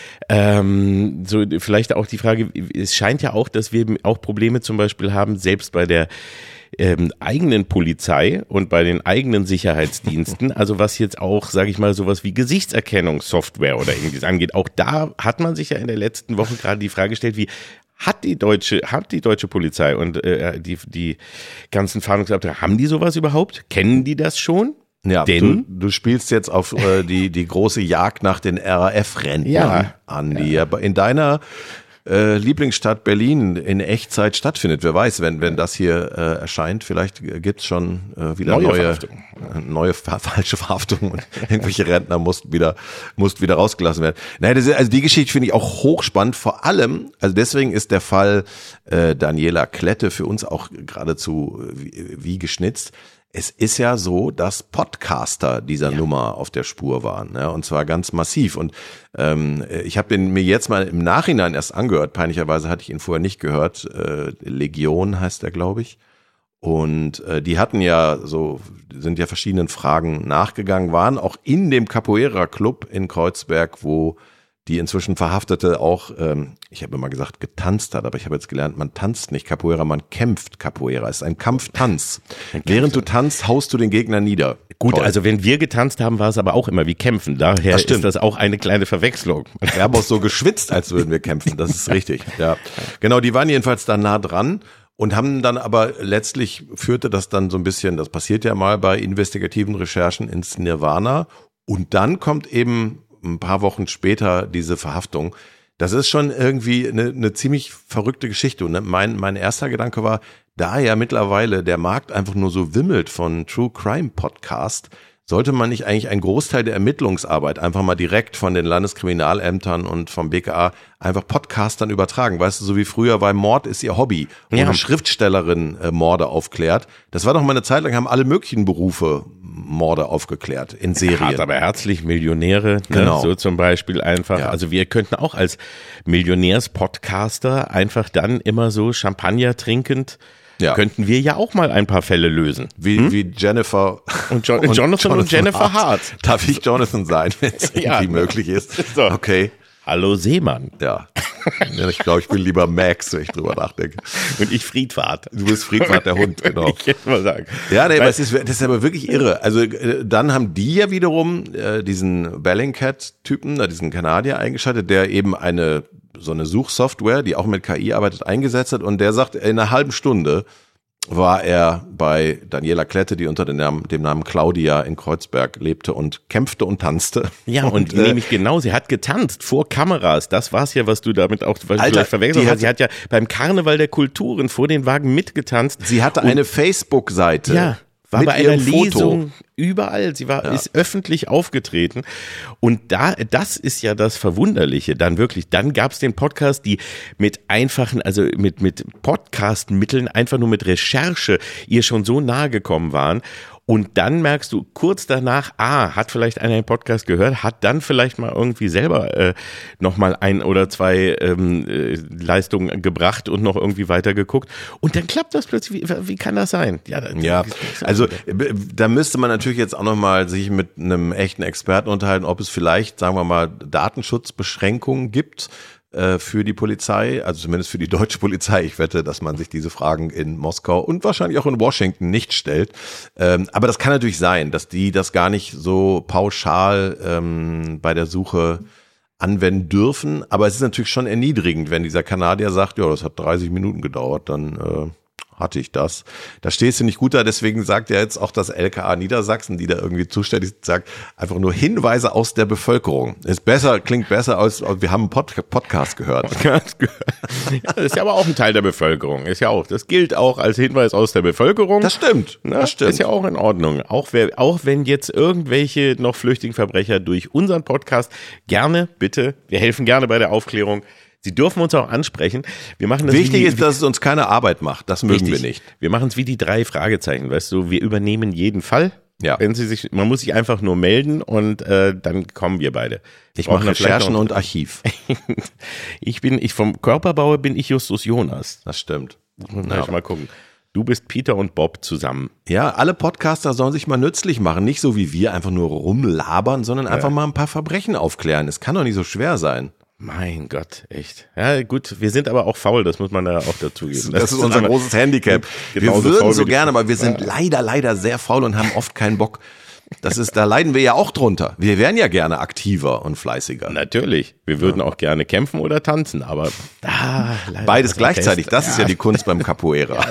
ähm, so vielleicht auch die Frage, es scheint ja auch, dass wir auch Probleme zum Beispiel haben, selbst bei der ähm, eigenen Polizei und bei den eigenen Sicherheitsdiensten, also was jetzt auch, sage ich mal, sowas wie Gesichtserkennungssoftware oder ähnliches angeht. Auch da hat man sich ja in der letzten Woche gerade die Frage gestellt, wie Hat die deutsche, hat die deutsche Polizei und äh, die die ganzen Fahndungsabteilungen, haben die sowas überhaupt? Kennen die das schon? Ja, Denn, du, du spielst jetzt auf äh, die die große Jagd nach den R A F-Rentnern Ja. an, die ja in deiner äh, Lieblingsstadt Berlin in Echtzeit stattfindet. Wer weiß, wenn wenn das hier äh, erscheint, vielleicht gibt's schon äh, wieder Neue neue Verhaftung. äh, neue fa- falsche Verhaftungen und irgendwelche Rentner mussten wieder mussten wieder rausgelassen werden. Nein, das ist, also die Geschichte finde ich auch hochspannend. Vor allem, also deswegen ist der Fall äh, Daniela Klette für uns auch geradezu wie, wie geschnitzt. Es ist ja so, dass Podcaster dieser ja. Nummer auf der Spur waren, ja, und zwar ganz massiv. Und ähm, ich habe den mir jetzt mal im Nachhinein erst angehört. Peinlicherweise hatte ich ihn vorher nicht gehört. Äh, Legion heißt er, glaube ich. Und äh, die hatten ja so, sind ja verschiedenen Fragen nachgegangen, waren auch in dem Capoeira Club in Kreuzberg, wo die inzwischen Verhaftete auch, ähm, ich habe immer gesagt, getanzt hat, aber ich habe jetzt gelernt, man tanzt nicht Capoeira, man kämpft Capoeira. Es ist ein Kampftanz. Während du tanzt, haust du den Gegner nieder. Gut, Toll. also wenn wir getanzt haben, war es aber auch immer wie kämpfen. Daher Das ist stimmt. das auch eine kleine Verwechslung. Wir haben auch so geschwitzt, als würden wir kämpfen. Das ist richtig. Ja, genau. Die waren jedenfalls da nah dran und haben dann aber letztlich führte das dann so ein bisschen, das passiert ja mal bei investigativen Recherchen, ins Nirvana. Und dann kommt eben ein paar Wochen später diese Verhaftung. Das ist schon irgendwie eine, eine ziemlich verrückte Geschichte. Und mein, mein erster Gedanke war, da ja mittlerweile der Markt einfach nur so wimmelt von True Crime Podcast, sollte man nicht eigentlich einen Großteil der Ermittlungsarbeit einfach mal direkt von den Landeskriminalämtern und vom B K A einfach Podcastern übertragen? Weißt du, so wie früher, weil Mord ist ihr Hobby, wo Ja. eine Schriftstellerin äh, Morde aufklärt. Das war doch mal eine Zeit lang, haben alle möglichen Berufe Morde aufgeklärt in Serien. Hart, aber herzlich Millionäre, ne? Genau. So zum Beispiel einfach. Ja. Also wir könnten auch als Millionärs-Podcaster einfach dann immer so Champagner trinkend, Ja. könnten wir ja auch mal ein paar Fälle lösen. Wie, wie Jennifer Und, jo- Jonathan und Jennifer Hart. Darf ich Jonathan sein, wenn es Ja. irgendwie möglich ist? So. Okay, Hallo Seemann. ja. Ja, ich glaube, ich bin lieber Max, wenn ich drüber nachdenke. Und ich Friedfahrt. Du bist Friedfahrt, der Hund, genau. Ich jetzt mal sagen. Ja, nee, Weil- aber es ist, das ist aber wirklich irre. Also äh, dann haben die ja wiederum äh, diesen Bellingcat-Typen, äh, diesen Kanadier eingeschaltet, der eben eine so eine Suchsoftware, die auch mit K I arbeitet, eingesetzt hat. Und der sagt, in einer halben Stunde war er bei Daniela Klette, die unter dem Namen, dem Namen Claudia in Kreuzberg lebte und kämpfte und tanzte. Ja, und, äh, nämlich genau, sie hat getanzt vor Kameras. Das war's ja, was du damit auch was Alter, vielleicht verwechselt die hast. hat- Sie hat ja beim Karneval der Kulturen vor den Wagen mitgetanzt. sie hatte Und- eine Facebook-Seite. Ja, war mit bei einer ihrem Foto. Lesung überall. Sie war, Ja. ist öffentlich aufgetreten. Und da, das ist ja das Verwunderliche dann wirklich. Dann gab's den Podcast, die mit einfachen, also mit, mit Podcast-Mitteln, einfach nur mit Recherche ihr schon so nahe gekommen waren. Und dann merkst du kurz danach, ah, hat vielleicht einer den Podcast gehört, hat dann vielleicht mal irgendwie selber äh, nochmal ein oder zwei ähm, äh, Leistungen gebracht und noch irgendwie weitergeguckt. Und dann klappt das plötzlich. Wie, wie kann das sein? Ja, das, ja also da müsste man natürlich jetzt auch nochmal sich mit einem echten Experten unterhalten, ob es vielleicht, sagen wir mal, Datenschutzbeschränkungen gibt für die Polizei, also zumindest für die deutsche Polizei. Ich wette, dass man sich diese Fragen in Moskau und wahrscheinlich auch in Washington nicht stellt. Ähm, aber das kann natürlich sein, dass die das gar nicht so pauschal ähm, bei der Suche anwenden dürfen. Aber es ist natürlich schon erniedrigend, wenn dieser Kanadier sagt, ja, das hat dreißig Minuten gedauert, dann äh, hatte ich das. Da stehst du nicht gut da, deswegen sagt ja jetzt auch das L K A Niedersachsen, die da irgendwie zuständig ist, sagt einfach nur Hinweise aus der Bevölkerung. Ist besser, klingt besser als, wir haben einen Pod- Podcast gehört. Podcast gehört. Ja, das ist ja aber auch ein Teil der Bevölkerung. Ist ja auch, das gilt auch als Hinweis aus der Bevölkerung. Das stimmt, Na, das stimmt. Ist ja auch in Ordnung. Auch, wer, auch wenn jetzt irgendwelche noch flüchtigen Verbrecher durch unseren Podcast gerne, bitte, wir helfen gerne bei der Aufklärung. Sie dürfen uns auch ansprechen. Wir machen das Wichtig wie, ist, dass es uns keine Arbeit macht. Das mögen richtig. wir nicht. Wir machen es wie die drei Fragezeichen, weißt du. Wir übernehmen jeden Fall. Ja. Wenn Sie sich, man muss sich einfach nur melden und äh, dann kommen wir beide. Ich mache Recherchen und Archiv. ich bin, ich vom Körperbau bin ich Justus Jonas. Das stimmt. Na, ja. Mal gucken. Du bist Peter und Bob zusammen. Ja, alle Podcaster sollen sich mal nützlich machen. Nicht so wie wir einfach nur rumlabern, sondern einfach ja. mal ein paar Verbrechen aufklären. Es kann doch nicht so schwer sein. Mein Gott, echt. Ja gut, wir sind aber auch faul, das muss man da auch dazugeben. Das, das ist unser großes Handicap. Wir würden so gerne, aber wir sind ja. leider, leider sehr faul und haben oft keinen Bock. Das ist, da leiden wir ja auch drunter. Wir wären ja gerne aktiver und fleißiger. Natürlich. Wir würden ja. auch gerne kämpfen oder tanzen, aber da leider beides gleichzeitig. Fest. Das ja. ist ja die Kunst beim Capoeira. Ja,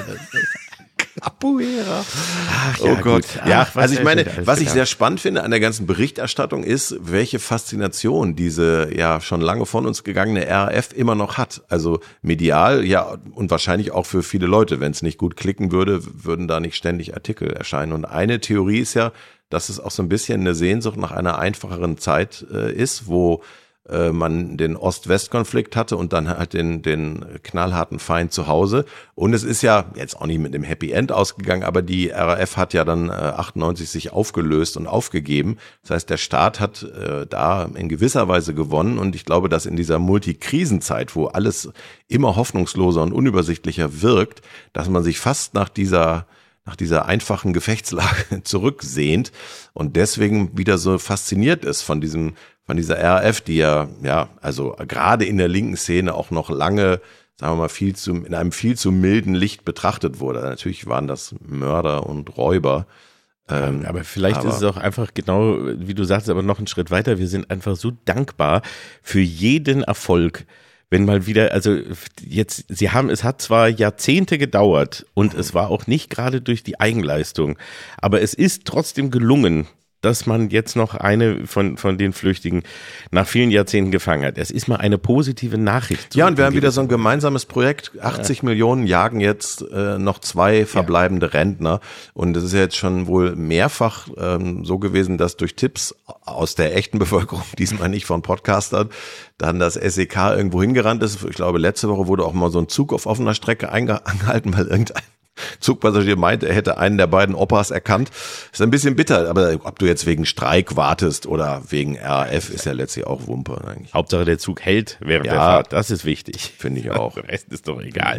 Capoeira. Ach, ja, oh Gott. Ach, ja, also ich meine, was ich sehr spannend finde an der ganzen Berichterstattung ist, welche Faszination diese ja schon lange von uns gegangene R A F immer noch hat. Also medial, ja, und wahrscheinlich auch für viele Leute. Wenn es nicht gut klicken würde, würden da nicht ständig Artikel erscheinen. Und eine Theorie ist ja, dass es auch so ein bisschen eine Sehnsucht nach einer einfacheren Zeit äh, ist, wo äh, man den Ost-West-Konflikt hatte und dann halt den, den knallharten Feind zu Hause. Und es ist ja jetzt auch nicht mit dem Happy End ausgegangen, aber die R A F hat ja dann äh, achtundneunzig sich aufgelöst und aufgegeben. Das heißt, der Staat hat äh, da in gewisser Weise gewonnen und ich glaube, dass in dieser Multikrisenzeit, wo alles immer hoffnungsloser und unübersichtlicher wirkt, dass man sich fast nach dieser nach dieser einfachen Gefechtslage zurücksehnt und deswegen wieder so fasziniert ist von diesem, von dieser R A F, die ja, ja, also gerade in der linken Szene auch noch lange, sagen wir mal, viel zu, in einem viel zu milden Licht betrachtet wurde. Natürlich waren das Mörder und Räuber. Ähm, aber vielleicht aber, ist es auch einfach genau, wie du sagst, aber noch einen Schritt weiter. Wir sind einfach so dankbar für jeden Erfolg. Wenn mal wieder, also jetzt, sie haben, es hat zwar Jahrzehnte gedauert und es war auch nicht gerade durch die Eigenleistung, aber es ist trotzdem gelungen, dass man jetzt noch eine von von den Flüchtigen nach vielen Jahrzehnten gefangen hat. Es ist mal eine positive Nachricht. Ja, und wir haben wieder so ein gemeinsames Projekt. achtzig ja. Millionen jagen jetzt äh, noch zwei verbleibende ja. Rentner. Und es ist ja jetzt schon wohl mehrfach ähm, so gewesen, dass durch Tipps aus der echten Bevölkerung, diesmal nicht von Podcastern, dann das S E K irgendwo hingerannt ist. Ich glaube, letzte Woche wurde auch mal so ein Zug auf offener Strecke einge- angehalten, weil irgendein Zugpassagier meinte, er hätte einen der beiden Opas erkannt. Ist ein bisschen bitter, aber ob du jetzt wegen Streik wartest oder wegen R A F, ist ja letztlich auch Wumpe eigentlich. Hauptsache der Zug hält während ja, der Fahrt, das ist wichtig. Finde ich auch. Der Rest ist doch egal.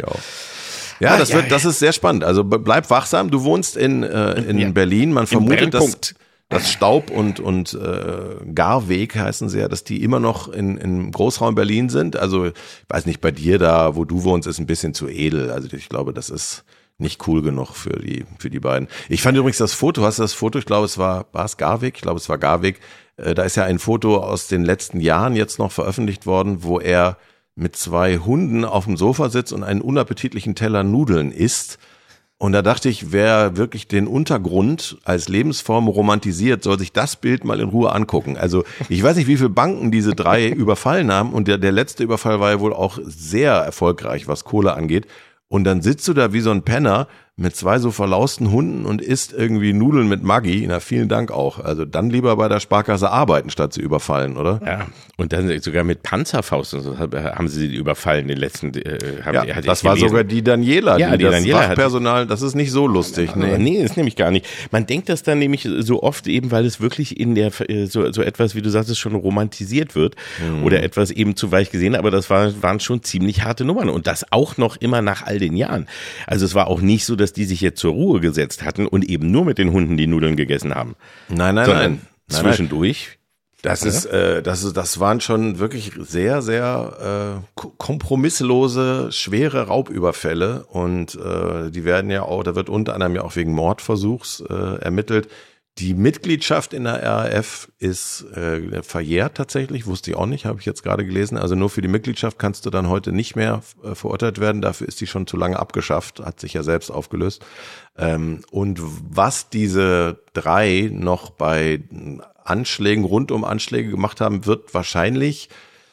Ja, ah, das ja, wird, das ist sehr spannend. Also bleib wachsam. Du wohnst in äh, in ja. Berlin. Man vermutet, dass das Staub und und äh, Garweg heißen sie ja, dass die immer noch in in Großraum Berlin sind. Also ich weiß nicht, bei dir da, wo du wohnst, ist ein bisschen zu edel. Also ich glaube, das ist nicht cool genug für die für die beiden. Ich fand übrigens das Foto, hast du das Foto, ich glaube es war war es Garweg, ich glaube es war Garweg, äh, da ist ja ein Foto aus den letzten Jahren jetzt noch veröffentlicht worden, wo er mit zwei Hunden auf dem Sofa sitzt und einen unappetitlichen Teller Nudeln isst. Und da dachte ich, wer wirklich den Untergrund als Lebensform romantisiert, soll sich das Bild mal in Ruhe angucken. Also ich weiß nicht, wie viele Banken diese drei überfallen haben und der der letzte Überfall war ja wohl auch sehr erfolgreich, was Kohle angeht. Und dann sitzt du da wie so ein Penner mit zwei so verlausten Hunden und isst irgendwie Nudeln mit Maggi, na vielen Dank auch. Also dann lieber bei der Sparkasse arbeiten, statt sie überfallen, oder? Ja, und dann sogar mit Panzerfaust und so haben sie die überfallen, den letzten. Äh, haben, ja, das war gelesen. Sogar die Daniela, ja, die, die das Daniela Fachpersonal, das ist nicht so lustig. Nee. nee, ist nämlich gar nicht. Man denkt das dann nämlich so oft eben, weil es wirklich in der, so, so etwas, wie du sagtest, schon romantisiert wird mhm. oder etwas eben zu weich gesehen, aber das war, waren schon ziemlich harte Nummern und das auch noch immer nach all den Jahren. Also es war auch nicht so, dass die sich jetzt zur Ruhe gesetzt hatten und eben nur mit den Hunden die Nudeln gegessen haben. Nein, nein, Sondern nein. Zwischendurch. Das ist, äh, das ist, das waren schon wirklich sehr, sehr äh, kompromisslose, schwere Raubüberfälle und äh, die werden ja auch, da wird unter anderem ja auch wegen Mordversuchs äh, ermittelt. Die Mitgliedschaft in der R A F ist äh, verjährt tatsächlich, wusste ich auch nicht, habe ich jetzt gerade gelesen. Also nur für die Mitgliedschaft kannst du dann heute nicht mehr äh, verurteilt werden. Dafür ist die schon zu lange abgeschafft, hat sich ja selbst aufgelöst. Ähm, und was diese drei noch bei Anschlägen, rund um Anschläge gemacht haben, wird wahrscheinlich,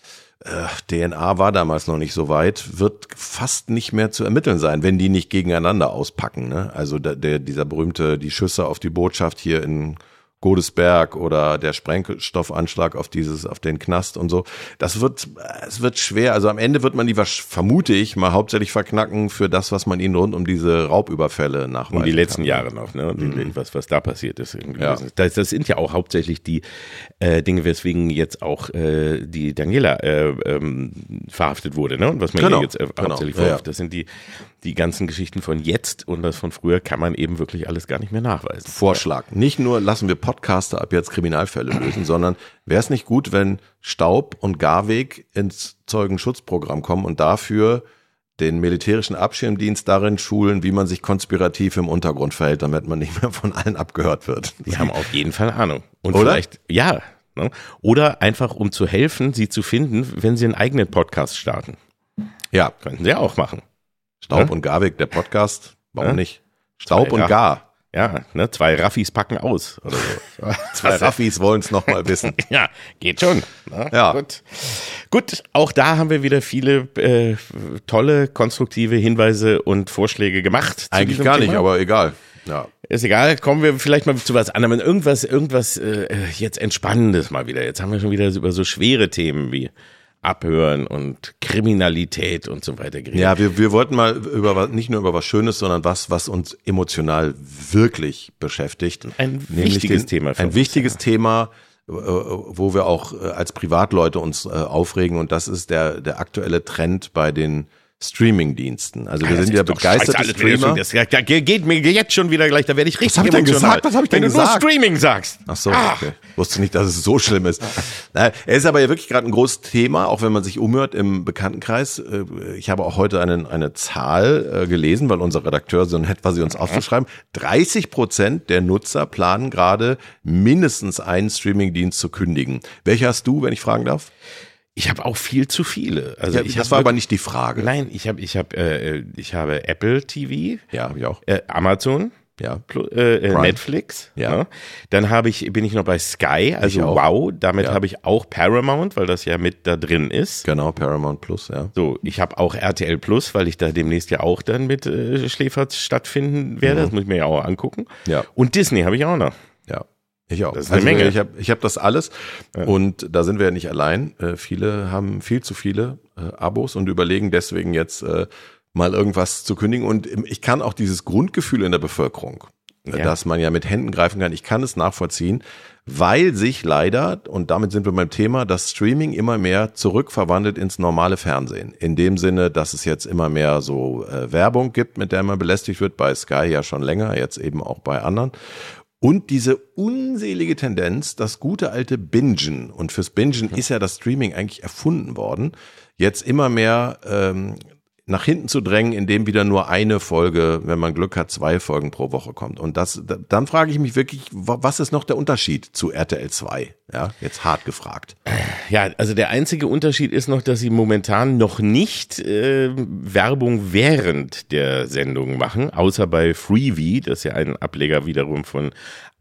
äh, D N A war damals noch nicht so weit, wird fast nicht mehr zu ermitteln sein, wenn die nicht gegeneinander auspacken. Ne? Also der, der, dieser berühmte, die Schüsse auf die Botschaft hier in Godesberg oder der Sprengstoffanschlag auf dieses, auf den Knast und so. Das wird, es wird schwer. Also am Ende wird man die, vermute ich, mal hauptsächlich verknacken für das, was man ihnen rund um diese Raubüberfälle nachweisen um die letzten kann. Jahre noch, ne? Die, Mhm. was, was da passiert ist. Irgendwie. Ja. Das, das sind ja auch hauptsächlich die äh, Dinge, weswegen jetzt auch äh, die Daniela äh, ähm, verhaftet wurde, ne? Und was man genau. hier jetzt äh, genau. hauptsächlich ja, verhaftet. ja. Das sind die, die ganzen Geschichten von jetzt und das von früher kann man eben wirklich alles gar nicht mehr nachweisen. Vorschlag. Nicht nur lassen wir Podcaster ab jetzt Kriminalfälle lösen, sondern wäre es nicht gut, wenn Staub und Garweg ins Zeugenschutzprogramm kommen und dafür den militärischen Abschirmdienst darin schulen, wie man sich konspirativ im Untergrund verhält, damit man nicht mehr von allen abgehört wird. Die haben auf jeden Fall Ahnung. Und Oder? vielleicht, ja. Ne? Oder einfach, um zu helfen, sie zu finden, wenn sie einen eigenen Podcast starten. Ja. Könnten sie ja auch machen. Staub Ja? und Garweg, der Podcast, warum Ja? nicht? Staub Zwei und Ra- Gar. Ja, ne, zwei Raffis packen aus oder so. Zwei Raffis wollen es noch mal wissen. Ja, geht schon. Ne? Ja. Gut. Gut, auch da haben wir wieder viele äh, tolle, konstruktive Hinweise und Vorschläge gemacht. zu Eigentlich diesem gar Thema. nicht, aber egal. Ja. Ist egal, kommen wir vielleicht mal zu was anderem. Irgendwas, irgendwas äh, jetzt Entspannendes mal wieder. Jetzt haben wir schon wieder über so schwere Themen wie Abhören und Kriminalität und so weiter geredet. Ja, wir, wir wollten mal über was, nicht nur über was Schönes, sondern was, was uns emotional wirklich beschäftigt. Ein Nämlich wichtiges den, Thema für Ein uns, wichtiges Thema, äh, wo wir auch äh, als Privatleute uns äh, aufregen, und das ist der, der aktuelle Trend bei den Streaming-Diensten. Also wir Das sind ja ist doch begeisterte scheiße, alles wieder Streamer. schon- Das ja, geht mir jetzt schon wieder gleich, da werde ich richtig hab ich denn emotional. gesagt? Was hab ich denn Wenn gesagt? du nur Streaming sagst. Ach so, okay. Wusste nicht, dass es so schlimm ist. Na, er ist aber ja wirklich gerade ein großes Thema, auch wenn man sich umhört im Bekanntenkreis. Äh, Ich habe auch heute eine, eine Zahl äh, gelesen, weil unser Redakteur so nett war, sie uns aufzuschreiben. dreißig Prozent der Nutzer planen gerade, mindestens einen Streamingdienst zu kündigen. Welcher hast du, wenn ich fragen darf? Ich habe auch viel zu viele. Also Ja, ich das hab war aber wirklich- nicht die Frage. Nein, ich habe ich habe äh, ich habe Apple T V, Ja, habe ich auch. äh, Amazon, Ja. Plu- äh, äh, Prime. Netflix. Ja. Ne? Dann habe ich bin ich noch bei Sky, also Ich auch. Wow. Damit Ja. habe ich auch Paramount, weil das ja mit da drin ist. Genau, Paramount Plus, ja. So, ich habe auch R T L Plus, weil ich da demnächst ja auch dann mit äh, Schläferz stattfinden werde. Das muss ich mir ja auch angucken. Ja. Und Disney habe ich auch noch. Ja, ich auch. Das ist eine also Menge. Ich habe ich hab das alles, und da sind wir ja nicht allein. Äh, viele haben viel zu viele äh, Abos und überlegen deswegen jetzt äh, mal irgendwas zu kündigen. Und ich kann auch dieses Grundgefühl in der Bevölkerung, äh, Ja. dass man ja mit Händen greifen kann, ich kann es nachvollziehen, weil sich leider, und damit sind wir beim Thema, das Streaming immer mehr zurückverwandelt ins normale Fernsehen. In dem Sinne, dass es jetzt immer mehr so äh, Werbung gibt, mit der man belästigt wird, bei Sky ja schon länger, jetzt eben auch bei anderen. Und diese unselige Tendenz, das gute alte Bingen, und fürs Bingen ist ja das Streaming eigentlich erfunden worden, jetzt immer mehr ähm, nach hinten zu drängen, indem wieder nur eine Folge, wenn man Glück hat, zwei Folgen pro Woche kommt. Und das, da- dann frage ich mich wirklich, wa- was ist noch der Unterschied zu R T L zwei? Ja, jetzt hart gefragt. Ja, also der einzige Unterschied ist noch, dass sie momentan noch nicht äh, Werbung während der Sendung machen, außer bei Freevee, das ist ja ein Ableger wiederum von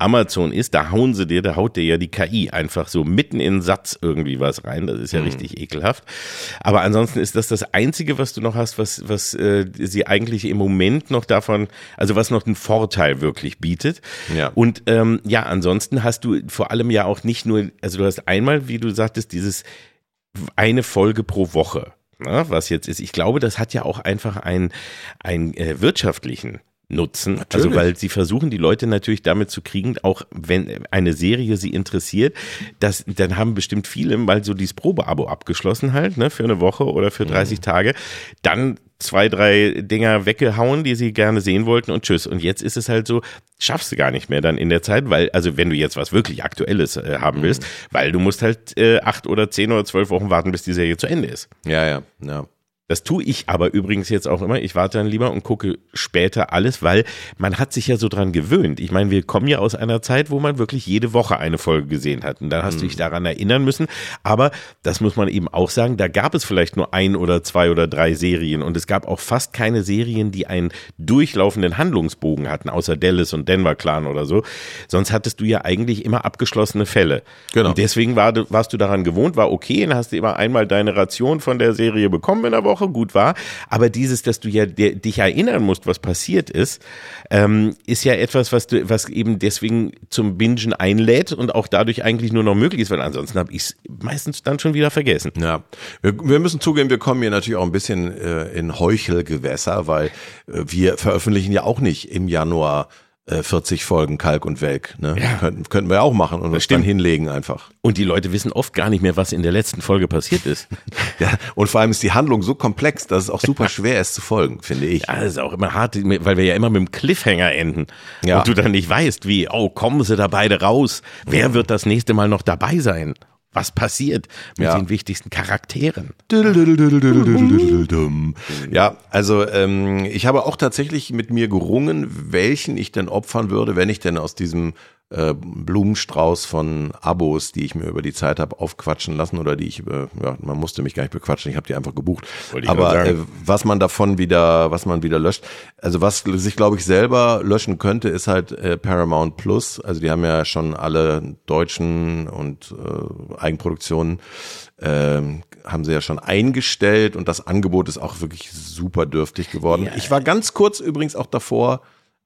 Amazon ist, da hauen sie dir, da haut dir ja die K I einfach so mitten in den Satz irgendwie was rein. Das ist ja mhm. richtig ekelhaft. Aber ansonsten ist das das Einzige, was du noch hast, was, was äh, sie eigentlich im Moment noch davon, also was noch einen Vorteil wirklich bietet. Ja. Und ähm, ja, ansonsten hast du vor allem ja auch nicht nur, also du hast einmal, wie du sagtest, dieses eine Folge pro Woche. Na, was jetzt ist, ich glaube, das hat ja auch einfach einen, einen äh, wirtschaftlichen Nutzen. Natürlich. Also weil sie versuchen, die Leute natürlich damit zu kriegen, auch wenn eine Serie sie interessiert, das, dann haben bestimmt viele mal so dieses Probeabo abgeschlossen halt, ne, für eine Woche oder für dreißig mhm. Tage, dann zwei, drei Dinger weggehauen, die sie gerne sehen wollten und tschüss. Und jetzt ist es halt so, schaffst du gar nicht mehr dann in der Zeit, weil, also wenn du jetzt was wirklich Aktuelles äh, haben willst, mhm. weil du musst halt äh, acht oder zehn oder zwölf Wochen warten, bis die Serie zu Ende ist. Ja, ja, ja. Das tue ich aber übrigens jetzt auch immer. Ich warte dann lieber und gucke später alles, weil man hat sich ja so dran gewöhnt. Ich meine, wir kommen ja aus einer Zeit, wo man wirklich jede Woche eine Folge gesehen hat. Und dann hast mhm. du dich daran erinnern müssen. Aber das muss man eben auch sagen, da gab es vielleicht nur ein oder zwei oder drei Serien. Und es gab auch fast keine Serien, die einen durchlaufenden Handlungsbogen hatten, außer Dallas und Denver Clan oder so. Sonst hattest du ja eigentlich immer abgeschlossene Fälle. Genau. Und deswegen war, warst du daran gewohnt, war okay. Dann hast du immer einmal deine Ration von der Serie bekommen in der Woche. Gut war, aber dieses, dass du ja der, dich erinnern musst, was passiert ist, ähm, ist ja etwas, was du, was eben deswegen zum Bingen einlädt und auch dadurch eigentlich nur noch möglich ist, weil ansonsten habe ich es meistens dann schon wieder vergessen. Ja, wir, wir müssen zugeben, wir kommen hier natürlich auch ein bisschen äh, in Heuchelgewässer, weil äh, wir veröffentlichen ja auch nicht im Januar vierzig Folgen Kalk und Welk, ne? Ja. Könnten, könnten wir auch machen und uns dann hinlegen einfach. Und die Leute wissen oft gar nicht mehr, was in der letzten Folge passiert ist. Ja, und vor allem ist die Handlung so komplex, dass es auch super schwer ist zu folgen, finde ich. Ja, das ist auch immer hart, weil wir ja immer mit dem Cliffhanger enden. Ja. Und du dann nicht weißt, wie, oh, kommen sie da beide raus? Wer ja. wird das nächste Mal noch dabei sein? Was passiert mit ja. den wichtigsten Charakteren? Ja, also ähm, ich habe auch tatsächlich mit mir gerungen, welchen ich denn opfern würde, wenn ich denn aus diesem äh, Blumenstrauß von Abos, die ich mir über die Zeit habe aufquatschen lassen oder die ich, äh, ja, man musste mich gar nicht bequatschen, ich habe die einfach gebucht. Aber äh, was man davon wieder, was man wieder löscht, also was sich, glaube ich, selber löschen könnte, ist halt äh, Paramount Plus. Also die haben ja schon alle deutschen und äh, Eigenproduktionen äh, haben sie ja schon eingestellt und das Angebot ist auch wirklich super dürftig geworden. Ja. Ich war ganz kurz übrigens auch davor,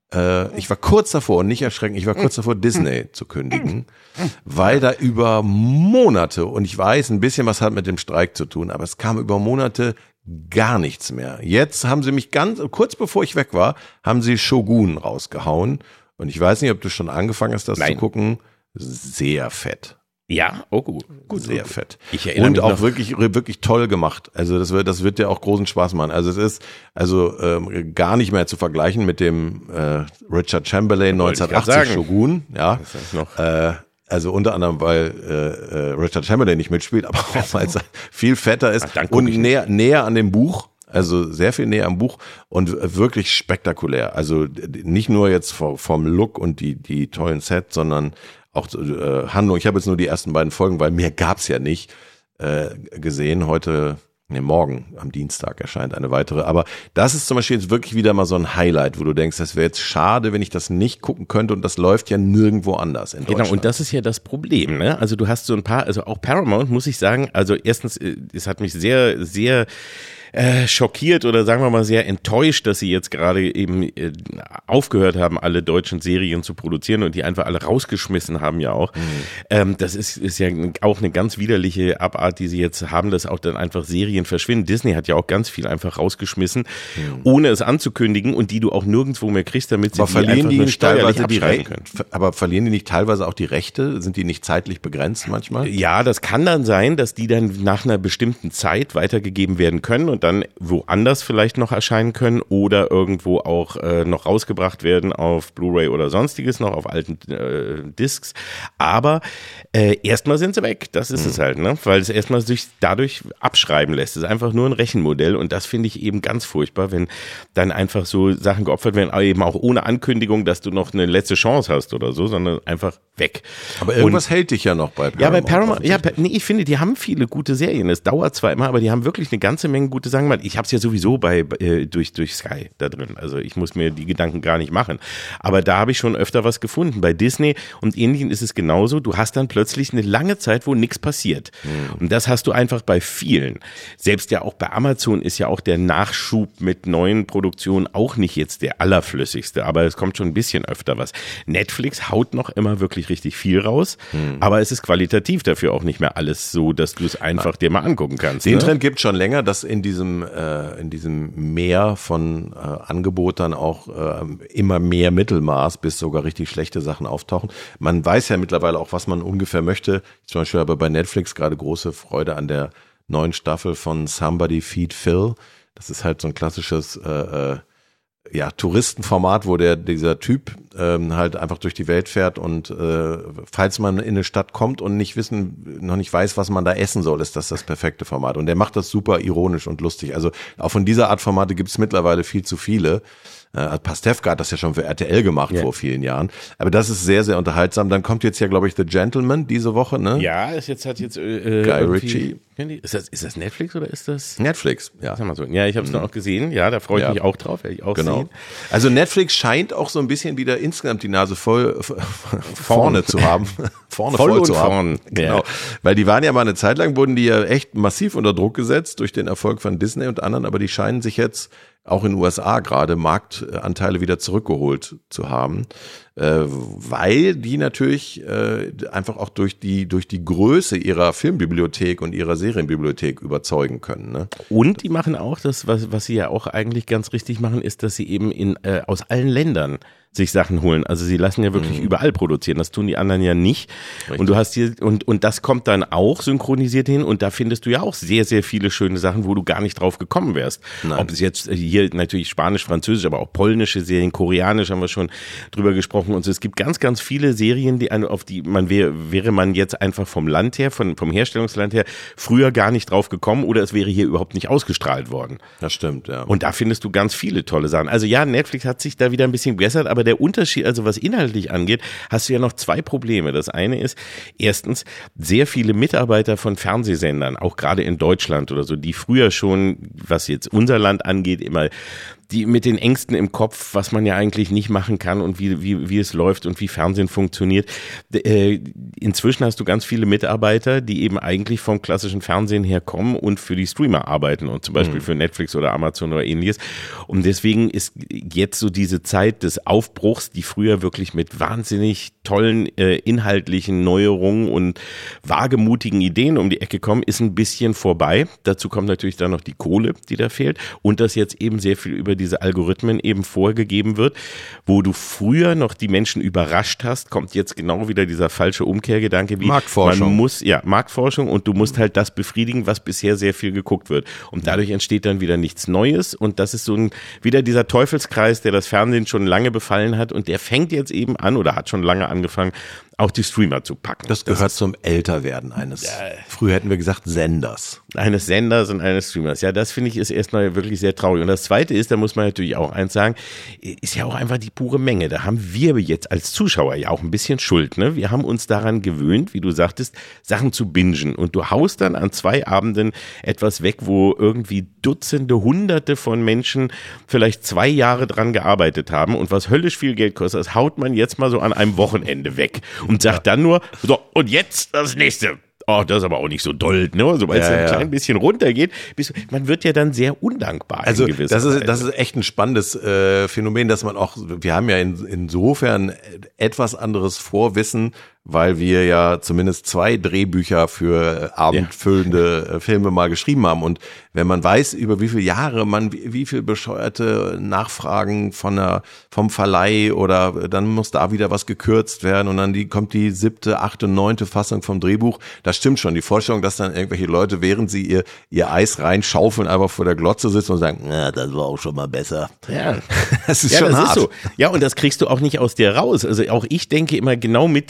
äh, ich war kurz davor, nicht erschrecken, ich war kurz davor, Disney zu kündigen, weil da über Monate, und ich weiß, ein bisschen was hat mit dem Streik zu tun, aber es kam über Monate gar nichts mehr. Jetzt haben sie mich ganz, kurz bevor ich weg war, haben sie Shogun rausgehauen und ich weiß nicht, ob du schon angefangen hast, das Nein. zu gucken. Sehr fett. Ja, oh gut. Gut, sehr fett. Ich erinnere Und mich auch noch. wirklich, wirklich toll gemacht. Also das wird, das wird dir auch großen Spaß machen. Also es ist also ähm, gar nicht mehr zu vergleichen mit dem äh, Richard Chamberlain neunzehnhundertachtzig Shogun. Ja. Das ist noch. Äh, also unter anderem, weil äh, äh, Richard Chamberlain nicht mitspielt, aber auch weil es viel fetter ist Ach, und näher, näher an dem Buch. Also sehr viel näher am Buch und wirklich spektakulär. Also nicht nur jetzt vom Look und die die tollen Sets, sondern auch äh, Handlung. Ich habe jetzt nur die ersten beiden Folgen, weil mehr gab's ja nicht, äh, gesehen. Heute, ne, morgen am Dienstag erscheint eine weitere. Aber das ist zum Beispiel jetzt wirklich wieder mal so ein Highlight, wo du denkst, das wäre jetzt schade, wenn ich das nicht gucken könnte und das läuft ja nirgendwo anders in Deutschland. Genau, und das ist ja das Problem, ne? Also du hast so ein paar, also auch Paramount, muss ich sagen, also erstens, es hat mich sehr, sehr Äh, schockiert oder sagen wir mal sehr enttäuscht, dass sie jetzt gerade eben äh, aufgehört haben, alle deutschen Serien zu produzieren und die einfach alle rausgeschmissen haben ja auch. Mhm. Ähm, das ist, ist ja auch eine ganz widerliche Abart, die sie jetzt haben, dass auch dann einfach Serien verschwinden. Disney hat ja auch ganz viel einfach rausgeschmissen, mhm. ohne es anzukündigen und die du auch nirgendwo mehr kriegst, damit sie aber die verlieren die nicht teilweise die Re- können. Aber verlieren die nicht teilweise auch die Rechte? Sind die nicht zeitlich begrenzt manchmal? Ja, das kann dann sein, dass die dann nach einer bestimmten Zeit weitergegeben werden können und dann woanders vielleicht noch erscheinen können oder irgendwo auch äh, noch rausgebracht werden auf Blu-ray oder sonstiges, noch auf alten äh, Discs. Aber äh, erstmal sind sie weg. Das ist mhm. es halt, ne? Weil es erstmal sich dadurch abschreiben lässt. Es ist einfach nur ein Rechenmodell und das finde ich eben ganz furchtbar, wenn dann einfach so Sachen geopfert werden, aber eben auch ohne Ankündigung, dass du noch eine letzte Chance hast oder so, sondern einfach weg. Aber irgendwas und, hält dich ja noch bei Paramount. Ja, bei Paramount, ja, nee, ich finde, die haben viele gute Serien. Es dauert zwar immer, aber die haben wirklich eine ganze Menge gute gute Sachen gemacht. Ich habe es ja sowieso bei äh, durch durch Sky da drin. Also ich muss mir die Gedanken gar nicht machen. Aber da habe ich schon öfter was gefunden. Bei Disney und Ähnlichen ist es genauso. Du hast dann plötzlich eine lange Zeit, wo nichts passiert. Mhm. Und das hast du einfach bei vielen. Selbst ja auch bei Amazon ist ja auch der Nachschub mit neuen Produktionen auch nicht jetzt der allerflüssigste. Aber es kommt schon ein bisschen öfter was. Netflix haut noch immer wirklich richtig viel raus. Mhm. Aber es ist qualitativ dafür auch nicht mehr alles so, dass du es einfach Nein. dir mal angucken kannst. Den ne? Trend gibt es schon länger, dass in diesem äh, in diesem Meer von äh, Angebotern auch äh, immer mehr Mittelmaß bis sogar richtig schlechte Sachen auftauchen. Man weiß ja mittlerweile auch, was man ungefähr möchte. Zum Beispiel aber bei Netflix gerade große Freude an der neuen Staffel von Somebody Feed Phil. Das ist halt so ein klassisches äh, äh, ja, Touristenformat, wo der dieser Typ ähm, halt einfach durch die Welt fährt und äh, falls man in eine Stadt kommt und nicht wissen, noch nicht weiß, was man da essen soll, ist das das perfekte Format. Und der macht das super ironisch und lustig. Also auch von dieser Art Formate gibt es mittlerweile viel zu viele. Äh, Pastewka hat das ja schon für R T L gemacht yeah. vor vielen Jahren. Aber das ist sehr, sehr unterhaltsam. Dann kommt jetzt ja, glaube ich, The Gentleman diese Woche, ne? Ja, ist jetzt hat jetzt äh, Guy Ritchie. Ist das, ist das Netflix oder ist das? Netflix, ja. Sag mal so. Ja, ich habe es mhm. noch gesehen. Ja, da freue ich ja. mich auch drauf. Werde ich auch genau. sehen. Also Netflix scheint auch so ein bisschen wieder insgesamt die Nase voll vorne zu haben. vorne voll, voll zu haben. Vorn. Genau. Ja. Weil die waren ja mal eine Zeit lang, wurden die ja echt massiv unter Druck gesetzt durch den Erfolg von Disney und anderen, aber die scheinen sich jetzt auch in den U S A gerade Marktanteile wieder zurückgeholt zu haben, äh, weil die natürlich äh, einfach auch durch die durch die Größe ihrer Filmbibliothek und ihrer Serienbibliothek überzeugen können. Ne? Und die machen auch das, was, was sie ja auch eigentlich ganz richtig machen, ist, dass sie eben in äh, aus allen Ländern sich Sachen holen. Also sie lassen ja wirklich mhm. überall produzieren. Das tun die anderen ja nicht. Richtig. Und du hast hier, und, und das kommt dann auch synchronisiert hin und da findest du ja auch sehr, sehr viele schöne Sachen, wo du gar nicht drauf gekommen wärst. Nein. Ob es jetzt hier natürlich Spanisch, Französisch, aber auch polnische Serien, Koreanisch haben wir schon drüber gesprochen und so. Es gibt ganz, ganz viele Serien, die auf die man wäre, wäre man jetzt einfach vom Land her, von, vom Herstellungsland her, früher gar nicht drauf gekommen oder es wäre hier überhaupt nicht ausgestrahlt worden. Das stimmt, ja. Und da findest du ganz viele tolle Sachen. Also ja, Netflix hat sich da wieder ein bisschen gebessert, aber der Unterschied, also was inhaltlich angeht, hast du ja noch zwei Probleme. Das eine ist, erstens, sehr viele Mitarbeiter von Fernsehsendern, auch gerade in Deutschland oder so, die früher schon, was jetzt unser Land angeht, immer die mit den Ängsten im Kopf, was man ja eigentlich nicht machen kann und wie wie wie es läuft und wie Fernsehen funktioniert. Äh, inzwischen hast du ganz viele Mitarbeiter, die eben eigentlich vom klassischen Fernsehen herkommen und für die Streamer arbeiten und zum Beispiel mhm. für Netflix oder Amazon oder ähnliches. Und deswegen ist jetzt so diese Zeit des Aufbruchs, die früher wirklich mit wahnsinnig tollen äh, inhaltlichen Neuerungen und wagemutigen Ideen um die Ecke kommen, ist ein bisschen vorbei. Dazu kommt natürlich dann noch die Kohle, die da fehlt und dass jetzt eben sehr viel über diese Algorithmen eben vorgegeben wird, wo du früher noch die Menschen überrascht hast, kommt jetzt genau wieder dieser falsche Umkehrgedanke wie Marktforschung. Man muss, ja, Marktforschung und du musst halt das befriedigen, was bisher sehr viel geguckt wird. Und dadurch entsteht dann wieder nichts Neues und das ist so ein, wieder dieser Teufelskreis, der das Fernsehen schon lange befallen hat und der fängt jetzt eben an oder hat schon lange angefangen, auch die Streamer zu packen. Das gehört das zum Älterwerden eines, äh, früher hätten wir gesagt, Senders. Eines Senders und eines Streamers. Ja, das finde ich ist erstmal wirklich sehr traurig. Und das Zweite ist, da muss man natürlich auch eins sagen, ist ja auch einfach die pure Menge. Da haben wir jetzt als Zuschauer ja auch ein bisschen Schuld. Ne? Wir haben uns daran gewöhnt, wie du sagtest, Sachen zu bingen. Und du haust dann an zwei Abenden etwas weg, wo irgendwie Dutzende, Hunderte von Menschen vielleicht zwei Jahre dran gearbeitet haben. Und was höllisch viel Geld kostet, das haut man jetzt mal so an einem Wochenende weg. Und sagt dann nur, so, und jetzt das nächste. Oh, das ist aber auch nicht so doll, ne? Sobald es ja, ein ja. klein bisschen runtergeht, bist du, man wird ja dann sehr undankbar. Also das ist, das ist echt ein spannendes äh, Phänomen, dass man auch, wir haben ja in, insofern etwas anderes Vorwissen, weil wir ja zumindest zwei Drehbücher für abendfüllende ja. Filme mal geschrieben haben. Und wenn man weiß, über wie viele Jahre man, wie, wie viel bescheuerte Nachfragen von der, vom Verleih oder dann muss da wieder was gekürzt werden und dann die, kommt die siebte, achte, neunte Fassung vom Drehbuch. Das stimmt schon. Die Vorstellung, dass dann irgendwelche Leute, während sie ihr, ihr Eis reinschaufeln, einfach vor der Glotze sitzen und sagen, na, das war auch schon mal besser. Ja, das ist ja, schon das hart. Ist so. Ja, und das kriegst du auch nicht aus dir raus. Also auch ich denke immer genau mit diesem Vor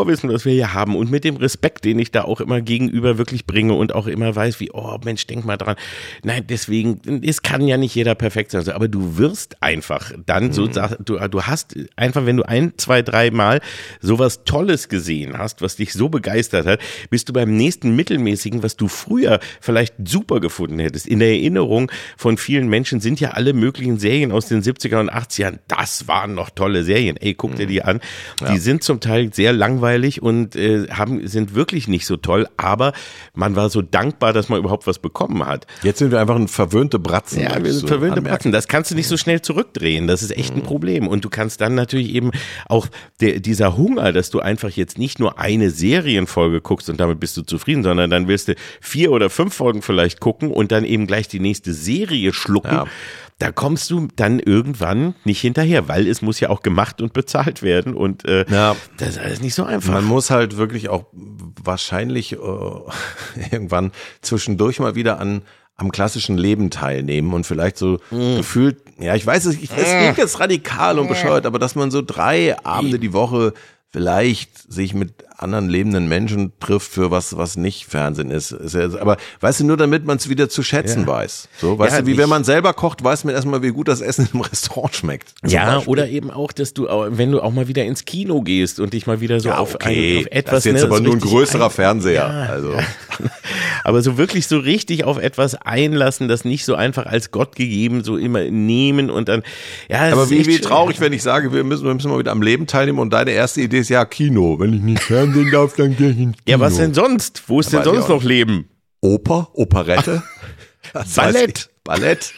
Vorwissen, was wir hier haben und mit dem Respekt, den ich da auch immer gegenüber wirklich bringe und auch immer weiß, wie, oh Mensch, denk mal dran. Nein, deswegen, es kann ja nicht jeder perfekt sein, aber du wirst einfach dann mhm. so, du, du hast einfach, wenn du ein, zwei, drei Mal sowas Tolles gesehen hast, was dich so begeistert hat, bist du beim nächsten Mittelmäßigen, was du früher vielleicht super gefunden hättest. In der Erinnerung von vielen Menschen sind ja alle möglichen Serien aus den siebziger und achtzigern, das waren noch tolle Serien. Ey, guck dir die an. Die ja. sind zum Teil sehr langweilig und äh, haben sind wirklich nicht so toll, aber man war so dankbar, dass man überhaupt was bekommen hat. Jetzt sind wir einfach ein verwöhnte Bratzen. Ja, wir sind so verwöhnte anmerken. Bratzen. Das kannst du nicht so schnell zurückdrehen. Das ist echt ein Problem. Und du kannst dann natürlich eben auch der, dieser Hunger, dass du einfach jetzt nicht nur eine Serienfolge guckst und damit bist du zufrieden, sondern dann wirst du vier oder fünf Folgen vielleicht gucken und dann eben gleich die nächste Serie schlucken. Ja. Da kommst du dann irgendwann nicht hinterher, weil es muss ja auch gemacht und bezahlt werden und äh, ja. das ist alles nicht so einfach. Man muss halt wirklich auch wahrscheinlich äh, irgendwann zwischendurch mal wieder an am klassischen Leben teilnehmen und vielleicht so mm. gefühlt, ja, ich weiß es, ich, es klingt jetzt radikal und bescheuert, aber dass man so drei Abende die Woche vielleicht sich mit anderen lebenden Menschen trifft für was, was nicht Fernsehen ist. ist ja, aber weißt du, nur damit man es wieder zu schätzen ja. weiß. So, weißt ja, du, wie wenn man selber kocht, weiß man erstmal, wie gut das Essen im Restaurant schmeckt. Ja, Beispiel. Oder eben auch, dass du, wenn du auch mal wieder ins Kino gehst und dich mal wieder so ja, auf, okay. ein, auf etwas. Das ist jetzt ne, aber so nur ein größerer ein, Fernseher. Ja, also. Ja. Aber so wirklich so richtig auf etwas einlassen, das nicht so einfach als Gott gegeben so immer nehmen und dann, ja. Aber wie, wie traurig, wenn ich sage, wir müssen, wir müssen mal wieder am Leben teilnehmen und deine erste Idee ist, ja, Kino. Wenn ich nicht Fernsehen darf, dann gehe ich ins Kino. Ja, was denn sonst? Wo ist denn sonst noch Leben? Oper? Operette? Ballett? Ballett?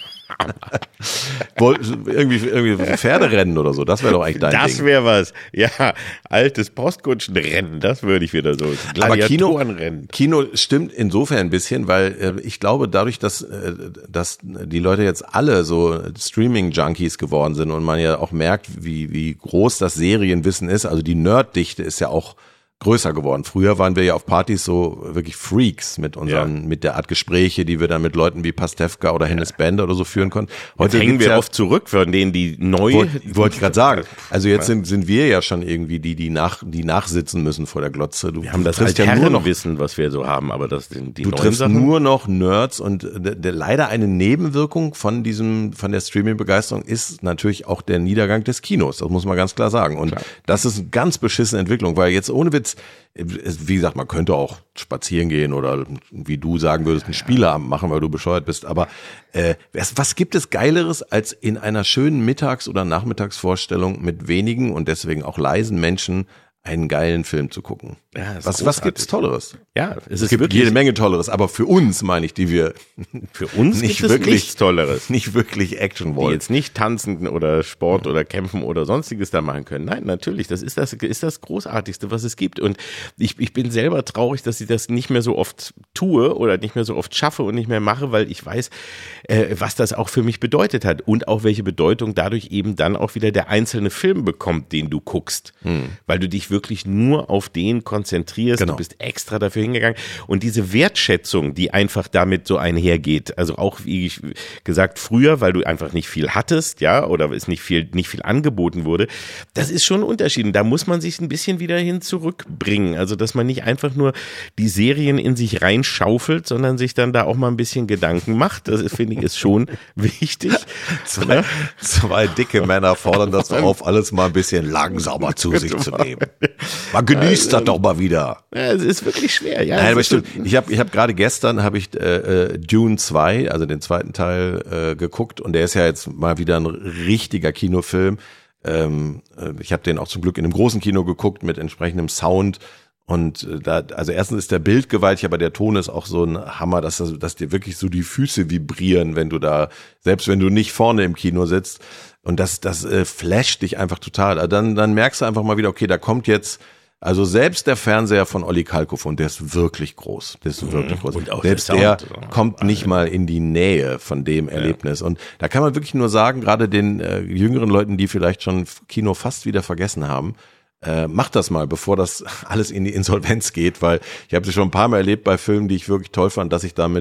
irgendwie, irgendwie Pferderennen oder so, das wäre doch eigentlich dein das Ding. Das wäre was. Ja, altes Postkutschenrennen, das würde ich wieder so. Aber Kino, Kino stimmt insofern ein bisschen, weil äh, ich glaube, dadurch, dass, äh, dass die Leute jetzt alle so Streaming-Junkies geworden sind und man ja auch merkt, wie, wie groß das Serienwissen ist, also die Nerddichte ist ja auch größer geworden. Früher waren wir ja auf Partys so wirklich Freaks mit unseren, ja. mit der Art Gespräche, die wir dann mit Leuten wie Pastewka oder Hennes ja. Bender oder so führen konnten. Heute hängen wir ja oft zurück von denen, die neu. Wollte wollt ich gerade sagen. Also jetzt sind sind wir ja schon irgendwie die, die nach, die nachsitzen müssen vor der Glotze. Du, wir haben das halt ja nur noch Wissen, was wir so haben, aber das sind die Du triffst Sachen. Nur noch Nerds und der, der, leider eine Nebenwirkung von diesem, von der Streaming-Begeisterung ist natürlich auch der Niedergang des Kinos. Das muss man ganz klar sagen. Und klar. das ist eine ganz beschissene Entwicklung, weil jetzt ohne Witz, wie gesagt, man könnte auch spazieren gehen oder wie du sagen würdest, einen Spieleabend machen, weil du bescheuert bist. Aber äh, was, was gibt es Geileres, als in einer schönen Mittags- oder Nachmittagsvorstellung mit wenigen und deswegen auch leisen Menschen einen geilen Film zu gucken? Ja, was was gibt's Tolleres? Ja, es, es gibt wirklich jede Menge Tolleres, aber für uns meine ich, die wir für uns nicht gibt wirklich es nichts Tolleres, nicht wirklich Action wollen, die jetzt nicht tanzen oder Sport oder kämpfen oder sonstiges da machen können. Nein, natürlich, das ist das ist das Großartigste, was es gibt. Und ich ich bin selber traurig, dass ich das nicht mehr so oft tue oder nicht mehr so oft schaffe und nicht mehr mache, weil ich weiß, äh, was das auch für mich bedeutet hat und auch welche Bedeutung dadurch eben dann auch wieder der einzelne Film bekommt, den du guckst, hm. weil du dich wirklich nur auf den konzentrierst, genau. Du bist extra dafür hingegangen und diese Wertschätzung, die einfach damit so einhergeht, also auch wie ich gesagt, früher, weil du einfach nicht viel hattest, ja, oder es nicht viel, nicht viel angeboten wurde, das ist schon ein Unterschied und da muss man sich ein bisschen wieder hin zurückbringen, also dass man nicht einfach nur die Serien in sich reinschaufelt, sondern sich dann da auch mal ein bisschen Gedanken macht, das finde ich ist schon wichtig. Zwei, zwei dicke Männer fordern das auf, alles mal ein bisschen langsamer zu sich zu nehmen. Man genießt das doch mal wieder. Ja, es ist wirklich schwer. Ja, Nein, aber stimmt. Ich habe ich hab gerade gestern habe ich äh, Dune zwei, also den zweiten Teil, äh, geguckt und der ist ja jetzt mal wieder ein richtiger Kinofilm. Ähm, ich habe den auch zum Glück in einem großen Kino geguckt mit entsprechendem Sound und da, also erstens ist der Bild gewaltig, aber der Ton ist auch so ein Hammer, dass, dass dir wirklich so die Füße vibrieren, wenn du da, selbst wenn du nicht vorne im Kino sitzt. Und das, das äh, flasht dich einfach total. Also dann, dann merkst du einfach mal wieder, okay, da kommt jetzt, also selbst der Fernseher von Olli Kalkofe, und der ist wirklich groß, der ist wirklich groß. Und auch selbst der, der kommt nicht mal in die Nähe von dem Erlebnis. Und da kann man wirklich nur sagen, gerade den äh, jüngeren Leuten, die vielleicht schon Kino fast wieder vergessen haben, äh, macht das mal, bevor das alles in die Insolvenz geht, weil ich habe es schon ein paar Mal erlebt bei Filmen, die ich wirklich toll fand, dass ich damit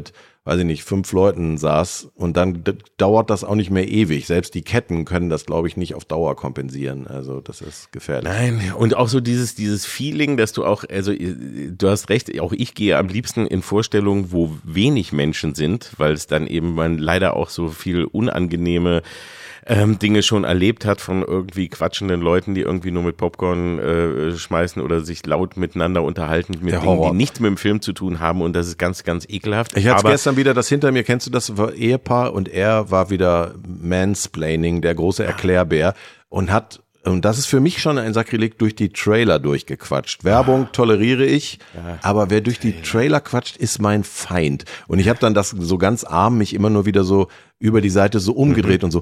weiß ich nicht, fünf Leuten saß und dann d- dauert das auch nicht mehr ewig. Selbst die Ketten können das, glaube ich, nicht auf Dauer kompensieren. Also das ist gefährlich. Nein, und auch so dieses, dieses Feeling, dass du auch, also du hast recht, auch ich gehe am liebsten in Vorstellungen, wo wenig Menschen sind, weil es dann eben man leider auch so viel unangenehme Ähm, Dinge schon erlebt hat von irgendwie quatschenden Leuten, die irgendwie nur mit Popcorn äh, schmeißen oder sich laut miteinander unterhalten mit Der Dingen, Horror. die nichts mit dem Film zu tun haben, und das ist ganz, ganz ekelhaft. Ich hatte Aber gestern wieder das hinter mir, kennst du das war Ehepaar und er war wieder Mansplaining, der große Erklärbär und hat, und das ist für mich schon ein Sakrileg, durch die Trailer durchgequatscht. Werbung toleriere ich, aber wer durch die Trailer quatscht, ist mein Feind. Und ich habe dann das so ganz arm mich immer nur wieder so über die Seite so umgedreht mhm. und so.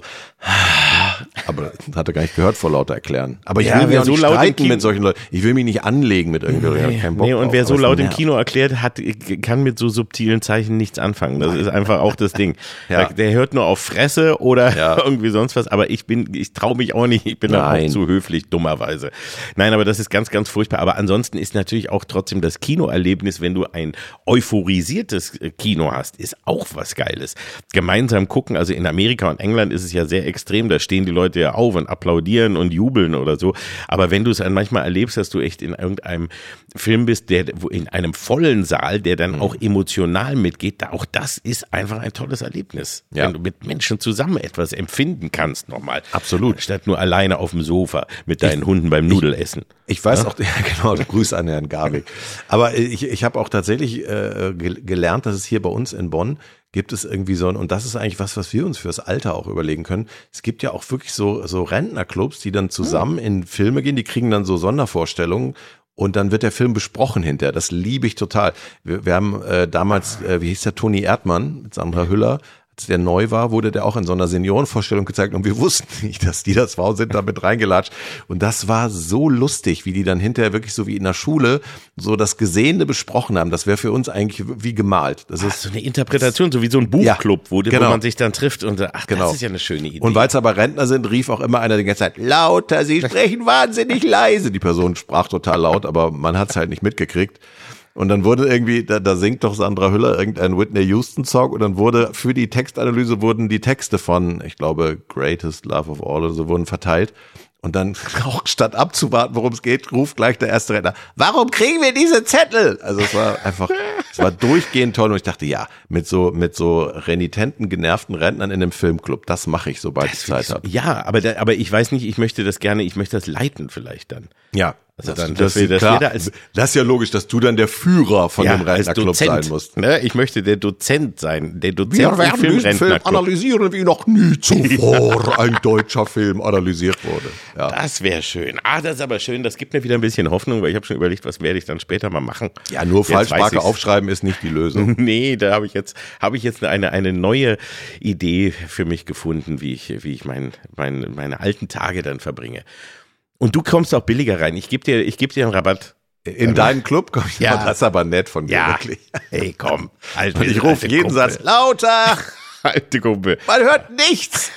Aber hat er gar nicht gehört vor lauter Erklären. Aber ich Ja, will mich wer auch so nicht laut im streiten Kino- mit solchen Leuten. Ich will mich nicht anlegen mit irgendwelchen. Nee, keinen Bock nee, und drauf, wer so aber es laut im nervt. Kino erklärt, hat, kann mit so subtilen Zeichen nichts anfangen. Das ist einfach auch das Ding. Ja. Der, der hört nur auf Fresse oder Ja. irgendwie sonst was, aber ich bin, ich traue mich auch nicht, ich bin da auch Nein. zu höflich, dummerweise. Nein, aber das ist ganz, ganz furchtbar. Aber ansonsten ist natürlich auch trotzdem das Kinoerlebnis, wenn du ein euphorisiertes Kino hast, ist auch was Geiles. Gemeinsam gucken, also in Amerika und England ist es ja sehr extrem, da stehen die Leute ja auf und applaudieren und jubeln oder so. Aber wenn du es dann manchmal erlebst, dass du echt in irgendeinem Film bist, der wo in einem vollen Saal, der dann auch emotional mitgeht, da auch das ist einfach ein tolles Erlebnis. Ja. Wenn du mit Menschen zusammen etwas empfinden kannst nochmal. Absolut. Statt nur alleine auf dem Sofa mit deinen Hunden beim Nudelessen. Ich weiß auch, ja genau, Grüße an Herrn Garwig. Aber ich, ich habe auch tatsächlich äh, ge- gelernt, dass es hier bei uns in Bonn gibt es irgendwie so ein, und das ist eigentlich was, was wir uns fürs Alter auch überlegen können. Es gibt ja auch wirklich so, so Rentnerclubs, die dann zusammen in Filme gehen, die kriegen dann so Sondervorstellungen. Und dann wird der Film besprochen hinterher. Das liebe ich total. Wir, wir haben äh, damals, äh, wie hieß der, Toni Erdmann mit Sandra Hüller, als der neu war, wurde der auch in so einer Seniorenvorstellung gezeigt und wir wussten nicht, dass die das war, sind da mit reingelatscht. Und das war so lustig, wie die dann hinterher wirklich so wie in der Schule so das Gesehene besprochen haben. Das wäre für uns eigentlich wie gemalt. Das Ach, ist so eine Interpretation, so wie so ein Buchclub, wo, genau. wo man sich dann trifft und ach, Genau. das ist ja eine schöne Idee. Und weil es aber Rentner sind, rief auch immer einer die ganze Zeit, lauter, sie sprechen wahnsinnig leise. Die Person sprach total laut, aber man hat es halt nicht mitgekriegt. Und dann wurde irgendwie, da, da singt doch Sandra Hüller irgendein Whitney Houston Song und dann wurde für die Textanalyse wurden die Texte von, ich glaube, Greatest Love of All oder so wurden verteilt. Und dann, auch statt abzuwarten, worum es geht, ruft gleich der erste Rentner, warum kriegen wir diese Zettel? Also es war einfach, es war durchgehend toll und ich dachte, ja, mit so, mit so renitenten, genervten Rentnern in einem Filmclub, das mache ich, sobald ich Zeit habe. Ja, aber, da, aber ich weiß nicht, ich möchte das gerne, ich möchte das leiten vielleicht dann. Ja. Also Das, dann, das, dass wir- dass klar, wir da als- das ist ja logisch, dass du dann der Führer von dem als Rentnerclub sein musst. Ne? Ich möchte der Dozent sein, der Dozent Wir im werden diesen Film Filmrentnerclub. analysieren, wie noch nie zuvor ein deutscher Film analysiert wurde. Ja. Das wäre schön. Ah, das ist aber schön. Das gibt mir wieder ein bisschen Hoffnung, weil ich habe schon überlegt, was werde ich dann später mal machen. Ja, nur Jetzt weiß Falschsprache ich's. aufschreiben ist nicht die Lösung. Nee, da habe ich jetzt habe ich jetzt eine eine neue Idee für mich gefunden, wie ich wie ich mein, mein, meine alten Tage dann verbringe. Und du kommst auch billiger rein. Ich gebe dir ich gebe dir einen Rabatt. In deinen Club komm ich, Ja. ja. Das ist aber nett von dir, Ja. wirklich. Hey, komm. Alte, Und ich rufe alte jeden Kumpel. Satz lauter, Alte Kumpel. man hört nichts.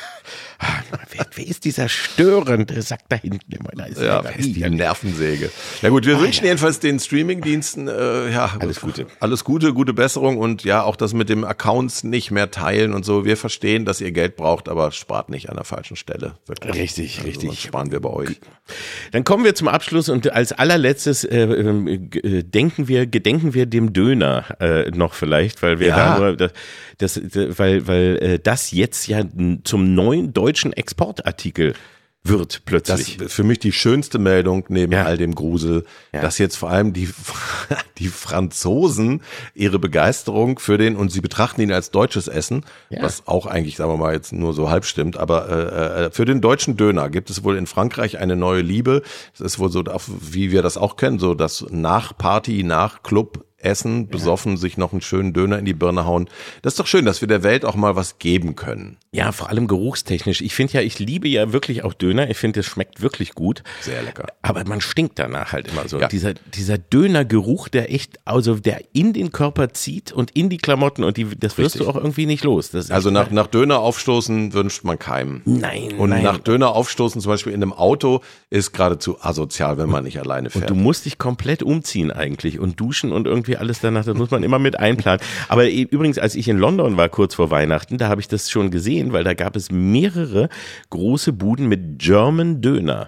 Wer, wer ist dieser störende Sack da hinten immer? Da ist Ja, der wer ist die da. Nervensäge. Na gut, wir wünschen jedenfalls den Streamingdiensten äh, ja Alles Gute. alles Gute, gute Besserung und ja auch das mit dem Accounts nicht mehr teilen und so. Wir verstehen, dass ihr Geld braucht, aber spart nicht an der falschen Stelle. Wirklich. Richtig, Also, richtig. was sparen wir bei euch. Dann kommen wir zum Abschluss und als allerletztes äh, ähm, g- äh, denken wir, gedenken wir dem Döner äh, noch vielleicht, weil wir Ja. da nur das, das äh, weil weil äh, das jetzt ja n- zum neuen deutschen Exportartikel wird Das plötzlich. ist für mich die schönste Meldung neben Ja. all dem Grusel, Ja. dass jetzt vor allem die, die Franzosen ihre Begeisterung für den, und sie betrachten ihn als deutsches Essen, Ja. was auch eigentlich, sagen wir mal, jetzt nur so halb stimmt, aber äh, äh, für den deutschen Döner gibt es wohl in Frankreich eine neue Liebe. Das ist wohl so, wie wir das auch kennen, so das nach Party, nach Club essen, besoffen, sich noch einen schönen Döner in die Birne hauen. Das ist doch schön, dass wir der Welt auch mal was geben können. Ja, vor allem geruchstechnisch. Ich finde ja, ich liebe ja wirklich auch Döner. Ich finde, es schmeckt wirklich gut. Sehr lecker. Aber man stinkt danach halt immer so. Ja. Dieser, dieser Dönergeruch, der echt, also der in den Körper zieht und in die Klamotten und die, das wirst Richtig. du auch irgendwie nicht los. Das ist Also echt- nach, nach Döner aufstoßen wünscht man keinem. Nein, Und nein. nach Döner aufstoßen, zum Beispiel in einem Auto, ist geradezu asozial, wenn man nicht alleine fährt. Du musst dich komplett umziehen eigentlich und duschen und irgendwie irgendwie alles danach, das muss man immer mit einplanen. Aber übrigens, als ich in London war, kurz vor Weihnachten, da habe ich das schon gesehen, weil da gab es mehrere große Buden mit German Döner.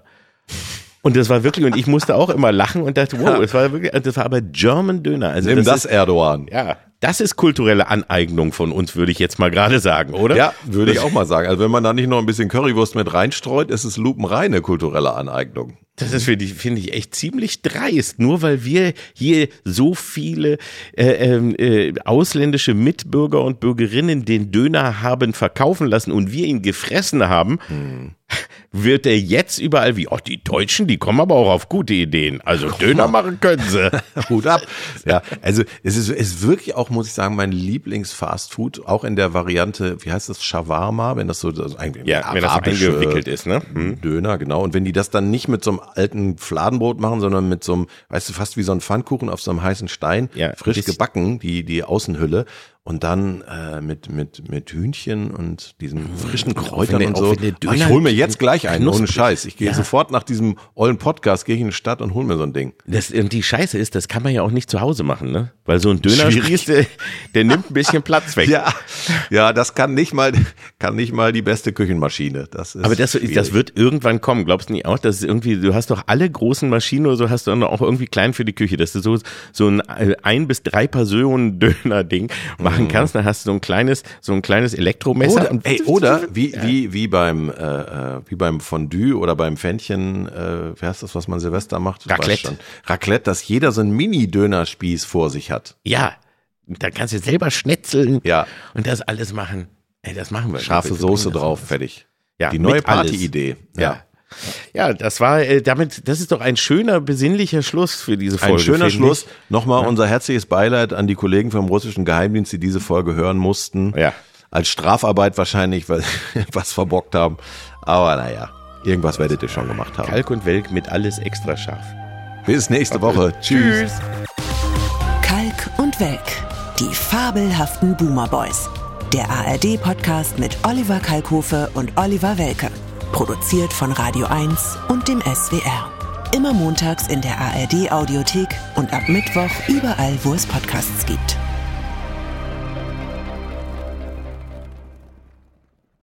Und das war wirklich, und ich musste auch immer lachen und dachte, wow, das war wirklich, das war aber German Döner. Also Nimm das, das ist, Erdogan. Ja, das ist kulturelle Aneignung von uns, würde ich jetzt mal gerade sagen, oder? Ja, würde ich auch mal sagen. Also wenn man da nicht noch ein bisschen Currywurst mit reinstreut, ist es lupenreine kulturelle Aneignung. Das ist, finde ich, finde ich echt ziemlich dreist, nur weil wir hier so viele äh, äh, ausländische Mitbürger und Bürgerinnen den Döner haben verkaufen lassen und wir ihn gefressen haben, hm. wird er jetzt überall wie, ach, die Deutschen, die kommen aber auch auf gute Ideen. Also Döner machen können sie. Hut ab. Ja, also es ist, es ist wirklich auch, muss ich sagen, mein Lieblings-Fastfood, auch in der Variante, wie heißt das, Shawarma, wenn das so das eigentlich ja, wenn das so eingewickelt ist, ne? Hm. Döner, genau. Und wenn die das dann nicht mit so einem alten Fladenbrot machen, sondern mit so einem, weißt du, fast wie so ein Pfannkuchen auf so einem heißen Stein, ja, frisch gebacken, die die Außenhülle. Und dann äh, mit mit mit Hühnchen und diesen frischen Kräutern der, und so. Ach, ich hol mir jetzt gleich einen, ohne Scheiß. Ich gehe ja. sofort nach diesem ollen Podcast, gehe ich in die Stadt und hol mir so ein Ding. Das, und die Scheiße ist, das kann man ja auch nicht zu Hause machen, ne? Weil so ein Dönerspieß, der, der nimmt ein bisschen Platz weg. Ja, ja, das kann nicht mal kann nicht mal die beste Küchenmaschine. Das ist Aber das, das wird irgendwann kommen. Glaubst du nicht auch, dass es irgendwie, du hast doch alle großen Maschinen oder so, hast du auch irgendwie klein für die Küche, dass du so so ein ein bis drei Personen Döner-Ding machen kannst, dann hast du so ein kleines, so ein kleines Elektromesser. Oder, ey, oder wie, ja. wie, wie beim, äh, wie beim Fondue oder beim Pfännchen, äh, wie heißt das, was man Silvester macht? Raclette. Raclette, dass jeder so einen Mini-Dönerspieß vor sich hat. Ja. Da kannst du selber schnetzeln. Ja. Und das alles machen. Ey, das machen wir. Scharfe Soße drauf, alles. Fertig. Ja. Die neue Party-Idee. Ja. ja. Ja, das war äh, damit, das ist doch ein schöner, besinnlicher Schluss für diese Folge. Ein schöner Schluss. Nochmal ja. unser herzliches Beileid an die Kollegen vom russischen Geheimdienst, die diese Folge hören mussten. Ja. Als Strafarbeit wahrscheinlich, weil sie was verbockt haben. Aber naja, irgendwas werdet ihr schon gemacht haben. Kalk und Welk mit alles extra scharf. Bis nächste Woche. Tschüss. Kalk und Welk, die fabelhaften Boomer Boys. Der A R D-Podcast mit Oliver Kalkofe und Oliver Welke. Produziert von Radio eins und dem S W R. Immer montags in der A R D-Audiothek und ab Mittwoch überall, wo es Podcasts gibt.